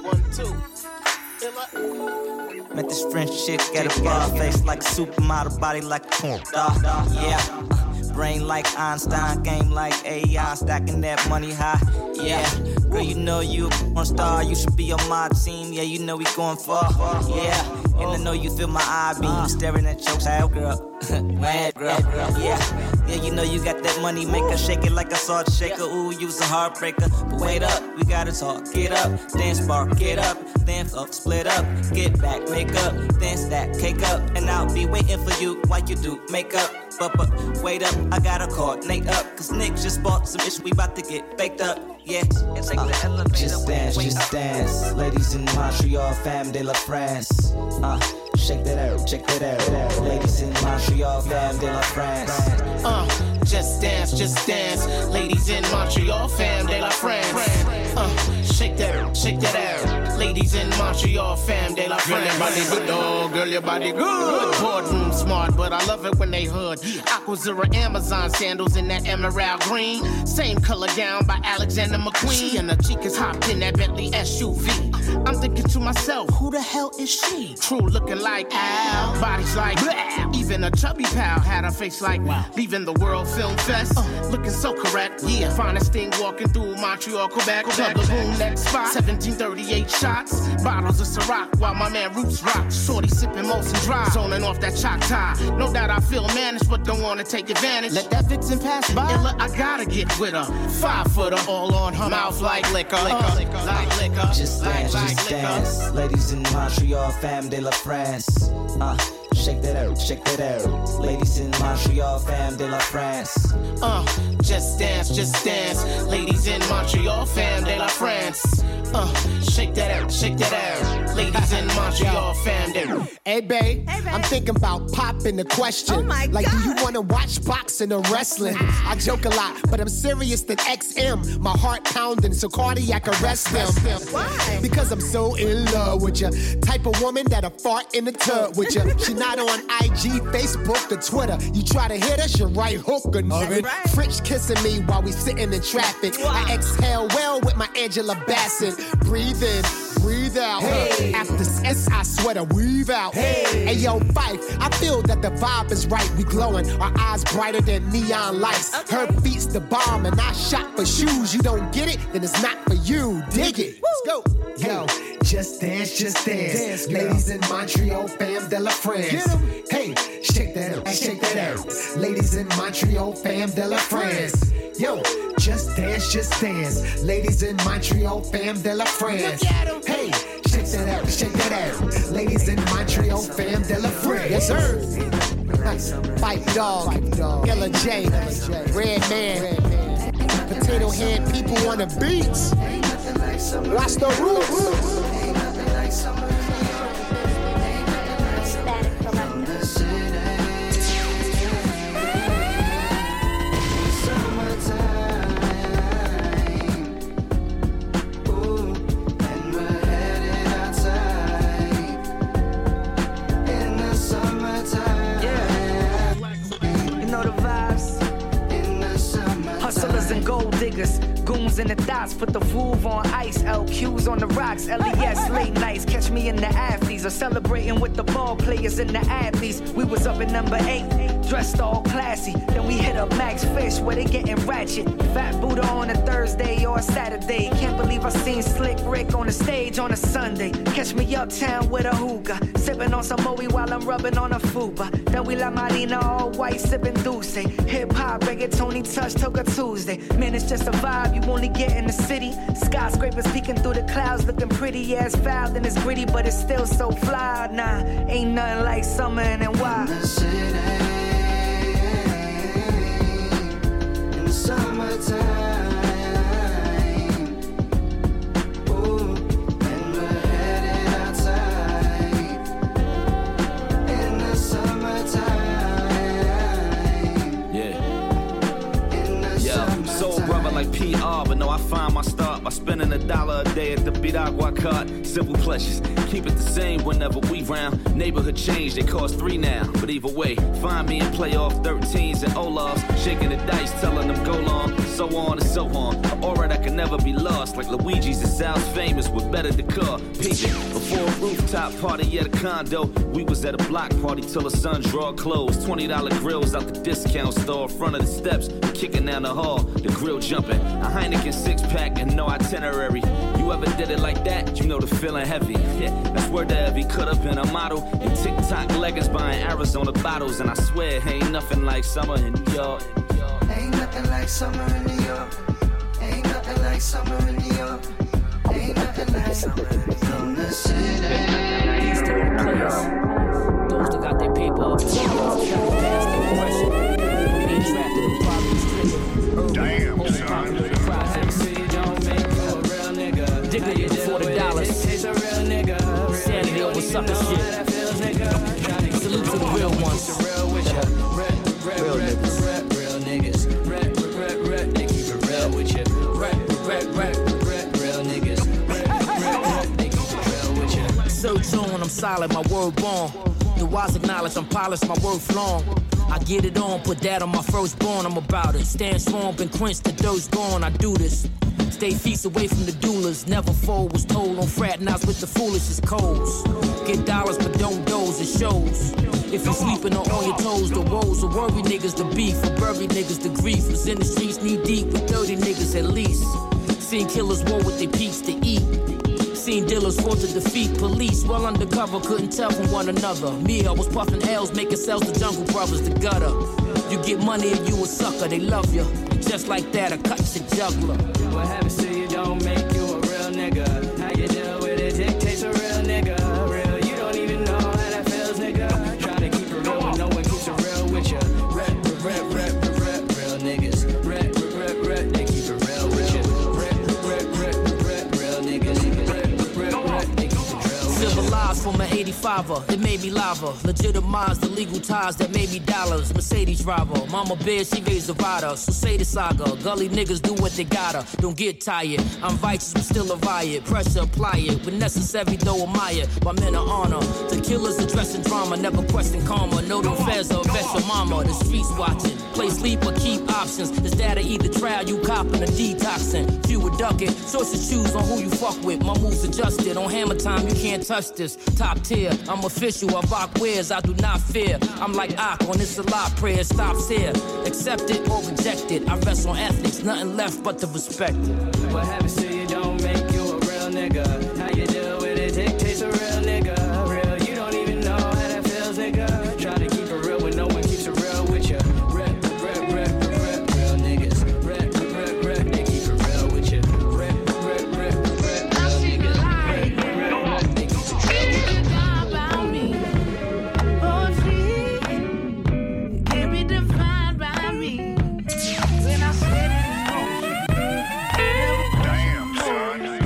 French chick at a bar, face like a supermodel, body like a porn star. Yeah, uh, brain like Einstein, game like A I, stacking that money high. Yeah, girl, you know you a porn star, you should be on my team. Yeah, you know we going far. Yeah, and I know you feel my eye beam, staring at your child, girl. Mad girl, yeah, yeah, you know you got that money maker, shake it like a salt shaker. Ooh, you's a heartbreaker. But wait up, we gotta talk. Get up, dance bar, get up, dance up, split up, get back, make up, dance that, cake up, and I'll be waiting for you while you do make up. But, but wait up, I gotta coordinate up, cause Nick just bought some ish, we about to get baked up. Yeah, it's like uh, the elevator. Just dance, just up. dance. Ladies in Montreal, femme de la France. Uh, shake that out, shake that out. Ladies in Montreal, femme de la France. Uh, just dance, just dance. Ladies in Montreal, femme de la France. Uh, shake that out, shake that out. Ladies in Montreal, femme de la France. Girl, your body good, dog. Girl, your body good. Boardroom smart, but I love it when they hood. Aquazura Amazon sandals in that emerald green. Same color gown by Alexander McQueen. And the chicas hopped in that Bentley S U V. I'm thinking to myself, who the hell is she? True looking like Al, bodies like blah. Even a chubby pal had a face like wow. Leaving the World Film Fest, uh, looking so correct. Yeah, finest thing walking through Montreal, Quebec. Club the boom next spot, seventeen thirty-eight shots. Bottles of Ciroc while my man Roots rock. Shorty sipping Molson Dry, zoning off that Choctaw. No doubt I feel managed, but don't wanna take advantage. Let that vixen pass by. Illa, I gotta get with her. Five footer, all on her mouth like liquor, liquor, uh, liquor, like liquor. Just dance, like, just like dance. liquor. Ladies in Montreal, femme de la France. Uh, shake that out, shake that out. Ladies in Montreal, femme de la France. Uh, just dance, just dance. Ladies in Montreal, femme de la France. Uh, shake that out, shake that out. Ladies in Montreal, femme de la. Hey, babe, hey, babe. I'm thinking about popping the question. Oh my like, God. do you want to watch boxing or wrestling? I joke a lot, but I'm serious than X M. My heart pounding, so cardiac arrest them. Why? Because I'm so in love with ya. Type of woman that'll fart in the tub with ya. She not on I G, Facebook, or Twitter. You try to hit her, she right hook or nothing. Right. French kissing me while we sitting in traffic. Wow. I exhale well with my Angela Bassett. Breathe in, breathe out. Hey. After sex, I sweat a weave out. Hey. Hey, yo, Fife, I feel that the vibe is right. We glowing, our eyes brighter than neon lights. Okay. Her beats the bomb, and I shot for shoes. You don't get it, then it's not for you. Dig it. Woo. Let's go. Yo, just dance, just dance. dance Ladies in Montreal, femme de la France. Hey, shake that out, shake that out. Ladies in Montreal, femme de la France. Yo, just dance, just dance. Ladies in Montreal, femme de la France. Hey, shake that out, shake that out. Ladies in Montreal, femme de la France. Yes, sir. Fight Dog, Yellow J, Red Man, Potato Head people on the beats. Watch the rules. And gold diggers, goons in the dots, put the Vouv on ice, L Qs on the rocks, L E S late nights, catch me in the athletes, or celebrating with the ball players and the athletes. We was up at number eight, dressed all classy, then we hit up Max Fish where they getting ratchet. Fat Buddha on a Thursday or a Saturday, can't believe I seen Slick Rick on the stage on a Sunday. Catch me uptown with a hookah, sipping on some Moe while I'm rubbing on a fupa. Then we La Marina all white, sipping Dulce. Hip hop, reggaeton, touch, Toga Tuesday. Man, it's just a vibe you only get in the city. Skyscrapers peeking through the clouds, looking pretty. Yeah, it's foul and it's gritty, but it's still so fly. Nah, ain't nothing like summer in N Y. In the city, in the summertime. Ooh, and we're headed outside. In the summertime. Yeah. Yo, soul brother like P R, but no, I find my start by spending a dollar a day at the Piragua cart. Simple pleasures, keep it the same whenever we round. Neighborhood change, they cost three now. But either way, find me in playoff thirteens and Olafs, shaking the dice, telling them go long, so on and so on. An aura that can never be lost, like Luigi's and Sal's famous with better decor. Peeping before a rooftop party at a condo, we was at a block party till the sun draw closed. twenty dollar grills out the discount store, front of the steps, kicking down the hall, the grill jumping. A Heineken six pack and no itinerary. You ever did it like that? You know the feeling heavy. Yeah, that's where the heavy could have been a model. In TikTok leggings buying Arizona bottles, and I swear ain't nothing like summer in New York. Ain't nothing like summer in New York. Ain't nothing like summer in New York. Ain't nothing like summer in New York. From the city. These two are players. Those that got their paper up. Being trapped in the poverty stricken. Damn, son. Dignity before the dollars. Sanity over sucker shit. Salute to the real ones. Real niggas. Real niggas. They keep it real with you. Real niggas. They keep it real with you. So tuned, I'm solid, my word born. The wise acknowledge I'm polished, my word flowing. I get it on, put that on my firstborn, I'm about it. Stand strong, been quenched, the dirt's gone, I do this. Stay feast away from the doulas, never fold, was told on fraternize with the foolishest codes. Get dollars, but don't doze, it shows. If you sleeping on all your toes, the woes, the worry niggas, the beef, the bury niggas, the grief. Was in the streets knee deep with thirty niggas at least. Seen killers war with their peeps to eat. Seen dealers fought to defeat police. Well undercover, couldn't tell from one another. Me, I was puffing L's, making sales the Jungle Brothers, the gutter. You get money and you a sucker, they love you. Just like that, I cut your juggler. What happens to you don't make you a real nigga. How you deal with it dictates a real nigga. Real, you don't even know how that feels, nigga. Try to keep it real when no one keeps it real with you. Rep, rep, rep, rep, rep, real niggas. Rep, rep, rep, they keep it real with you. Rep, rep, rep, rep, real niggas. Rep, rep, rep, they keep it real with you. Civilized from an eighty-fiver, it made me lava. Legitimized the legal ties that made me dollars. Mercedes driver, mama bear, she raised a rider. So say the saga, gully niggas do what they gotta. Don't get tired, I'm righteous but still a riot. Pressure apply it, when necessary though admire. By men of honor, the killers addressing drama, never question karma. No them feds or vet your mama, the streets watching. Play sleep or keep options. Is that a either trial you copping or detoxing? Few would duck it, choices choose on who you fuck with. My moves adjusted, on hammer time you can't touch this. Top tier, I'm official, I rock wares, I do not fear. I'm like Ak on this a lot prayer, stops here. Accept it or reject it, I rest on ethics, nothing left but to respect it. What happens to you don't make you a real nigga. How you deal with it dictates a real nigga. Real, you don't even know how that feels, nigga. Try to keep it real when no one keeps it real with you. Rep, rep, rep, rep, real niggas. Rep, rep, rep, they keep it real with you. Rep, rep, rep, rep, real niggas. Rep, rep, rep, they keep it real with you. About me, oh she can't be defined by me. When I said it in motion, damn son.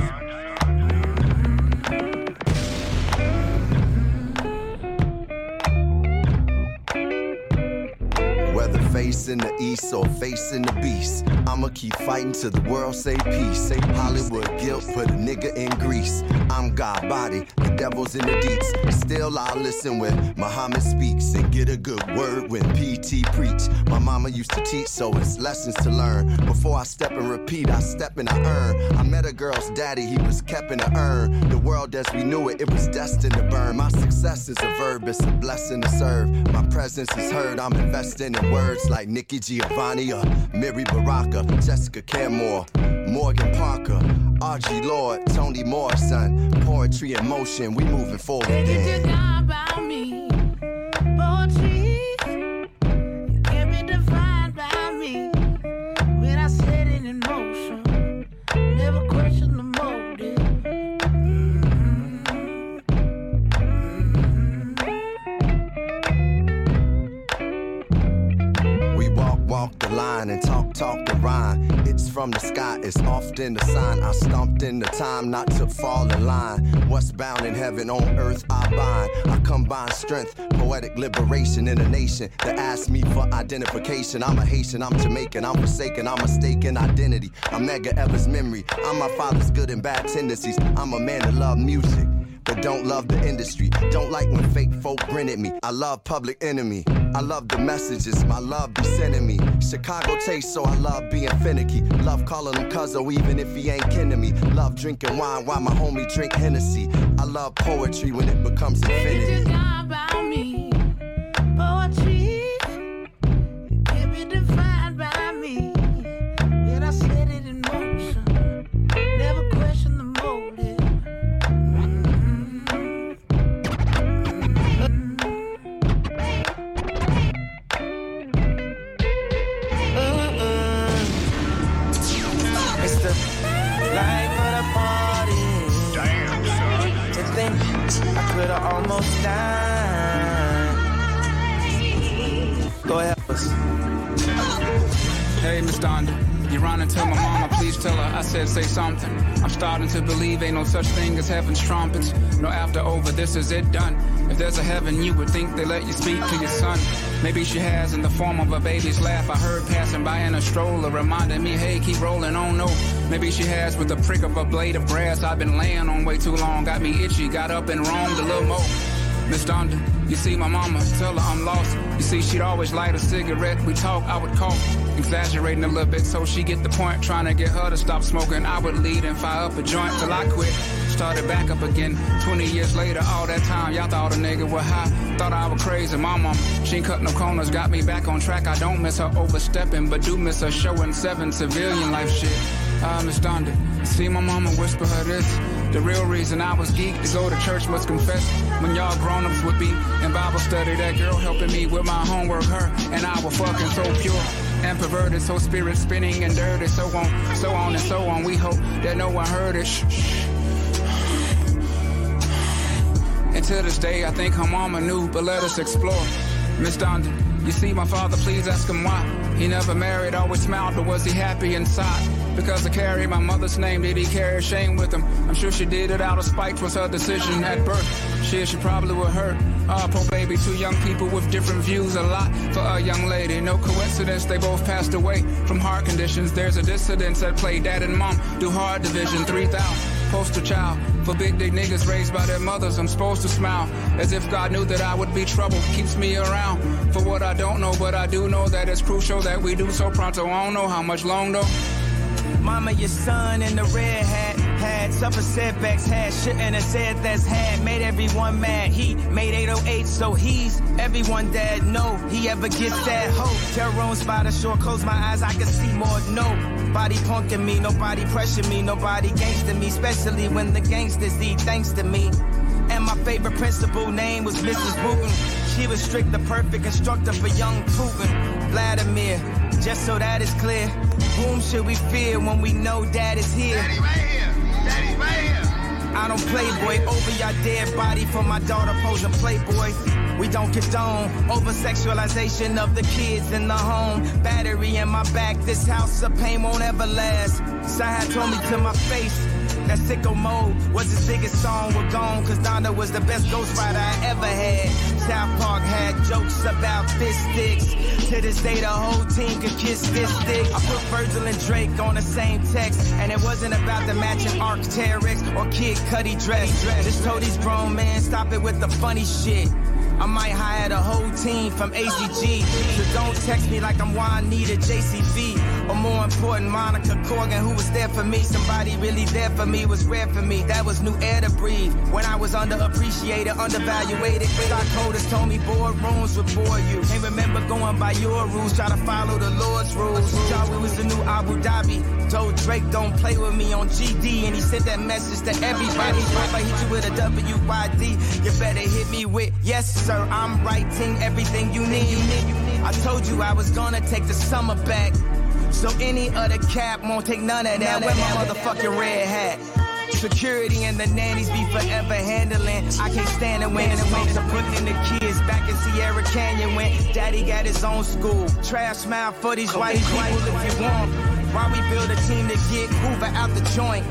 Whether facing the east or facing the beast, I'ma keep fighting till the world say peace. Say Hollywood guilt, put a nigga in Greece. I'm God body, the devil's in the deeps. Still I listen when Muhammad speaks and get a good word when P T preach. My mama used to teach, so it's lessons to learn. Before I step and repeat, I step and I earn. I met a girl's daddy, he was kept in a urn. The world as we knew it, it was destined to burn. My success is a verb, it's a blessing to serve. My presence is heard, I'm investing in words like Nikki Giovanni or Mary Baraka, Jessica Canmore, Morgan Parker, R G Lord, Toni Morrison. Poetry in motion, we moving forward. Take it to God about me, poetry can't be defined by me. When I set it in motion, never question the motive. We walk, walk walk the line and talk, talk the rhyme. It's from the sky, it's often the sign. I stomped in the time not to fall in line. What's bound in heaven, on earth I bind. I combine strength, poetic liberation in a nation that asks me for identification. I'm a Haitian, I'm Jamaican, I'm forsaken, I'm mistaken identity. I'm Medgar Evers' memory. I'm my father's good and bad tendencies. I'm a man that love music, but don't love the industry. Don't like when fake folk grin at me. I love Public Enemy. I love the messages my love be sending me. Chicago taste, so I love being finicky. Love calling him cuzzo even if he ain't kin to me. Love drinking wine while my homie drink Hennessy. I love poetry when it becomes infinity. It's not about me. Poetry can be defined by me. When I set it in motion, never question the motive. It's the life of the party. Damn, son. To think I could've almost died. Go ahead, us. Hey, Miss Donda, you running to my mama, please tell her I said say something. I'm starting to believe ain't no such thing as heaven's trumpets. No after over, this is it done. If there's a heaven, you would think they let you speak to your son. Maybe she has in the form of a baby's laugh I heard passing by in a stroller, reminding me, hey, keep rolling on, no. Maybe she has with the prick of a blade of grass I've been laying on way too long. Got me itchy, got up and roamed a little more. Miss Donda, you see my mama, tell her I'm lost. You see, she'd always light a cigarette. We talk, I would cough, exaggerating a little bit so she get the point. Trying to get her to stop smoking, I would lead and fire up a joint till I quit. Started back up again, twenty years later, all that time, y'all thought a nigga was high. Thought I was crazy, my mom, she ain't cut no corners, got me back on track. I don't miss her overstepping, but do miss her showing seven civilian life shit. Ah, uh, Miss Donda, see my mama whisper her this. The real reason I was geeked to go to church must confess. When y'all grown-ups would be in Bible study, that girl helping me with my homework, her and I were fucking so pure and perverted, so spirit spinning and dirty, so on, so on and so on. We hope that no one heard it. Shh, shh. And to this day, I think her mama knew, but let us explore. Miss Donda, you see my father, please ask him why. He never married, always smiled, but was he happy inside? Because I carry my mother's name, did he carry shame with him? I'm sure she did it out of spite, was her decision at birth. Shit, she probably would hurt. Ah, poor baby, two young people with different views, a lot for a young lady. No coincidence, they both passed away from heart conditions. There's a dissidence at play, dad and mom do hard division, three thousand. Poster child for big dick niggas raised by their mothers. I'm supposed to smile as if God knew that I would be trouble. Keeps me around for what I don't know, but I do know that it's crucial that we do so pronto. I don't know how much long though. Mama, your son in the red hat had suffered setbacks, had shouldn't have said that's had made everyone mad. He made eight oh eight, so he's everyone that know he ever gets that hope. Terror by the shore, close my eyes, I can see more. Nobody punking me, nobody pressure me, nobody gangster me, especially when the gangsters eat thanks to me. And my favorite principal name was Missus Wooten. She was strict, the perfect instructor for young Putin. Vladimir, just so that is clear, whom should we fear when we know Dad is here? Daddy right here, Daddy right here. I don't play, boy, over your dead body for my daughter posing Playboy. We don't condone over-sexualization of the kids in the home. Battery in my back, this house of pain won't ever last. Sahad told me to my face that sicko mode was his biggest song. We're gone, cause Donda was the best ghostwriter I ever had. South Park had jokes about fist sticks. To this day, the whole team could kiss this stick. I put Virgil and Drake on the same text, and it wasn't about the matching Arc'teryx or Kid Cudi dress. Just told these grown men, stop it with the funny shit. I might hire the whole team from A C G. So don't text me like I'm Juanita J C B. Or more important, Monica Corgan, who was there for me. Somebody really there for me, was rare for me. That was new air to breathe. When I was underappreciated, undervaluated. Stockholders told me boardrooms would bore you. Can't remember going by your rules, try to follow the Lord's rules. Thought we was the new Abu Dhabi. Told Drake don't play with me on G D, and he sent that message to everybody. If I hit you with a W Y D, you better hit me with yes, sir. I'm writing everything you need. I told you I was gonna take the summer back, so any other cap won't take none of that. Wear my motherfucking red hat. Security and the nannies be forever handling. I can't stand it when it went to putting the kids back in Sierra Canyon when daddy got his own school. Trash smile for these white people if you want. Why we build a team to get Hoover out the joint?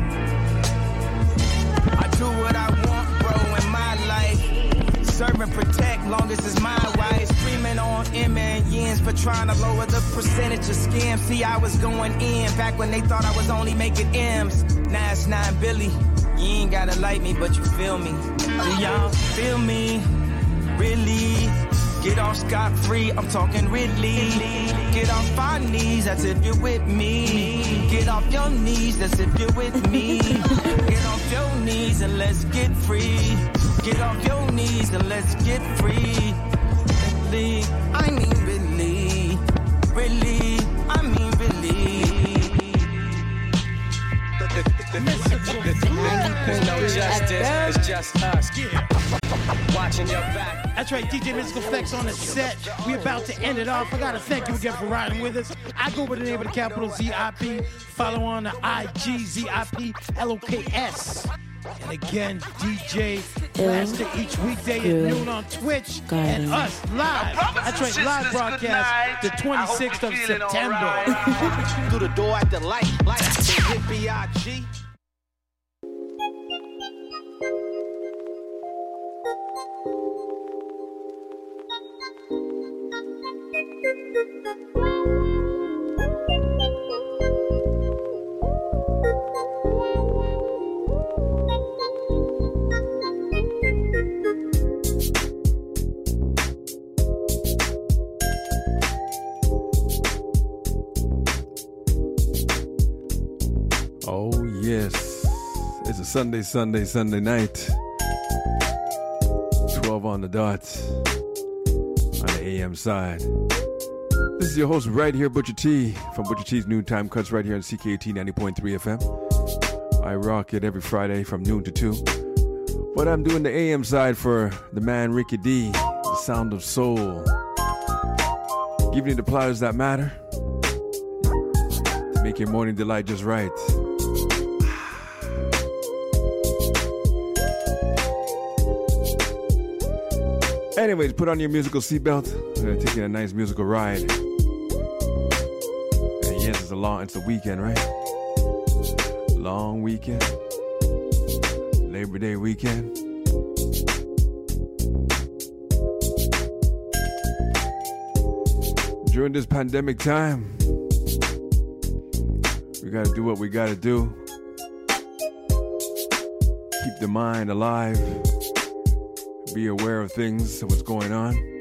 I do what I want, bro, in my life. Serve and protect, long as it's my wife. Screaming on M and Yens for trying to lower the percentage of scams. See, I was going in back when they thought I was only making M's. Now it's nine Billy. You ain't gotta like me, but you feel me. Do y'all feel me? Really? Get off scot-free, I'm talking really. Get off our knees, that's if you're with me. Get off your knees, that's if you're with me. Get off your knees and let's get free. Get off your knees and let's get free. Really, I mean really. Really, I mean really. There's no justice, it's just us. Watching your back. That's right, D J Mystical Flex on the set. We about to end it off. I gotta thank you again for riding with us. I go by the name of the capital Z I P. Follow on the I G Z I P L O K S. And again, D J Blaster each weekday at noon on Twitch. And us live. That's right, live broadcast the twenty-sixth of September. Through the door at the light, light, hit B I G. Oh, yes. It's a Sunday, Sunday, Sunday night. twelve on the dot on the A M side. This is your host right here, Butcher T, from Butcher T's Noontime Cuts right here on C K A T ninety point three F M. I rock it every Friday from noon to two. But I'm doing the A M side for the man Ricky D, the sound of soul. Giving you the platters that matter to make your morning delight just right. Anyways, put on your musical seatbelt. We're gonna take you on a nice musical ride. And yes, it's a long, it's a weekend, right? Long weekend. Labor Day weekend. During this pandemic time, we gotta do what we gotta do. Keep the mind alive. Be aware of things, what's going on.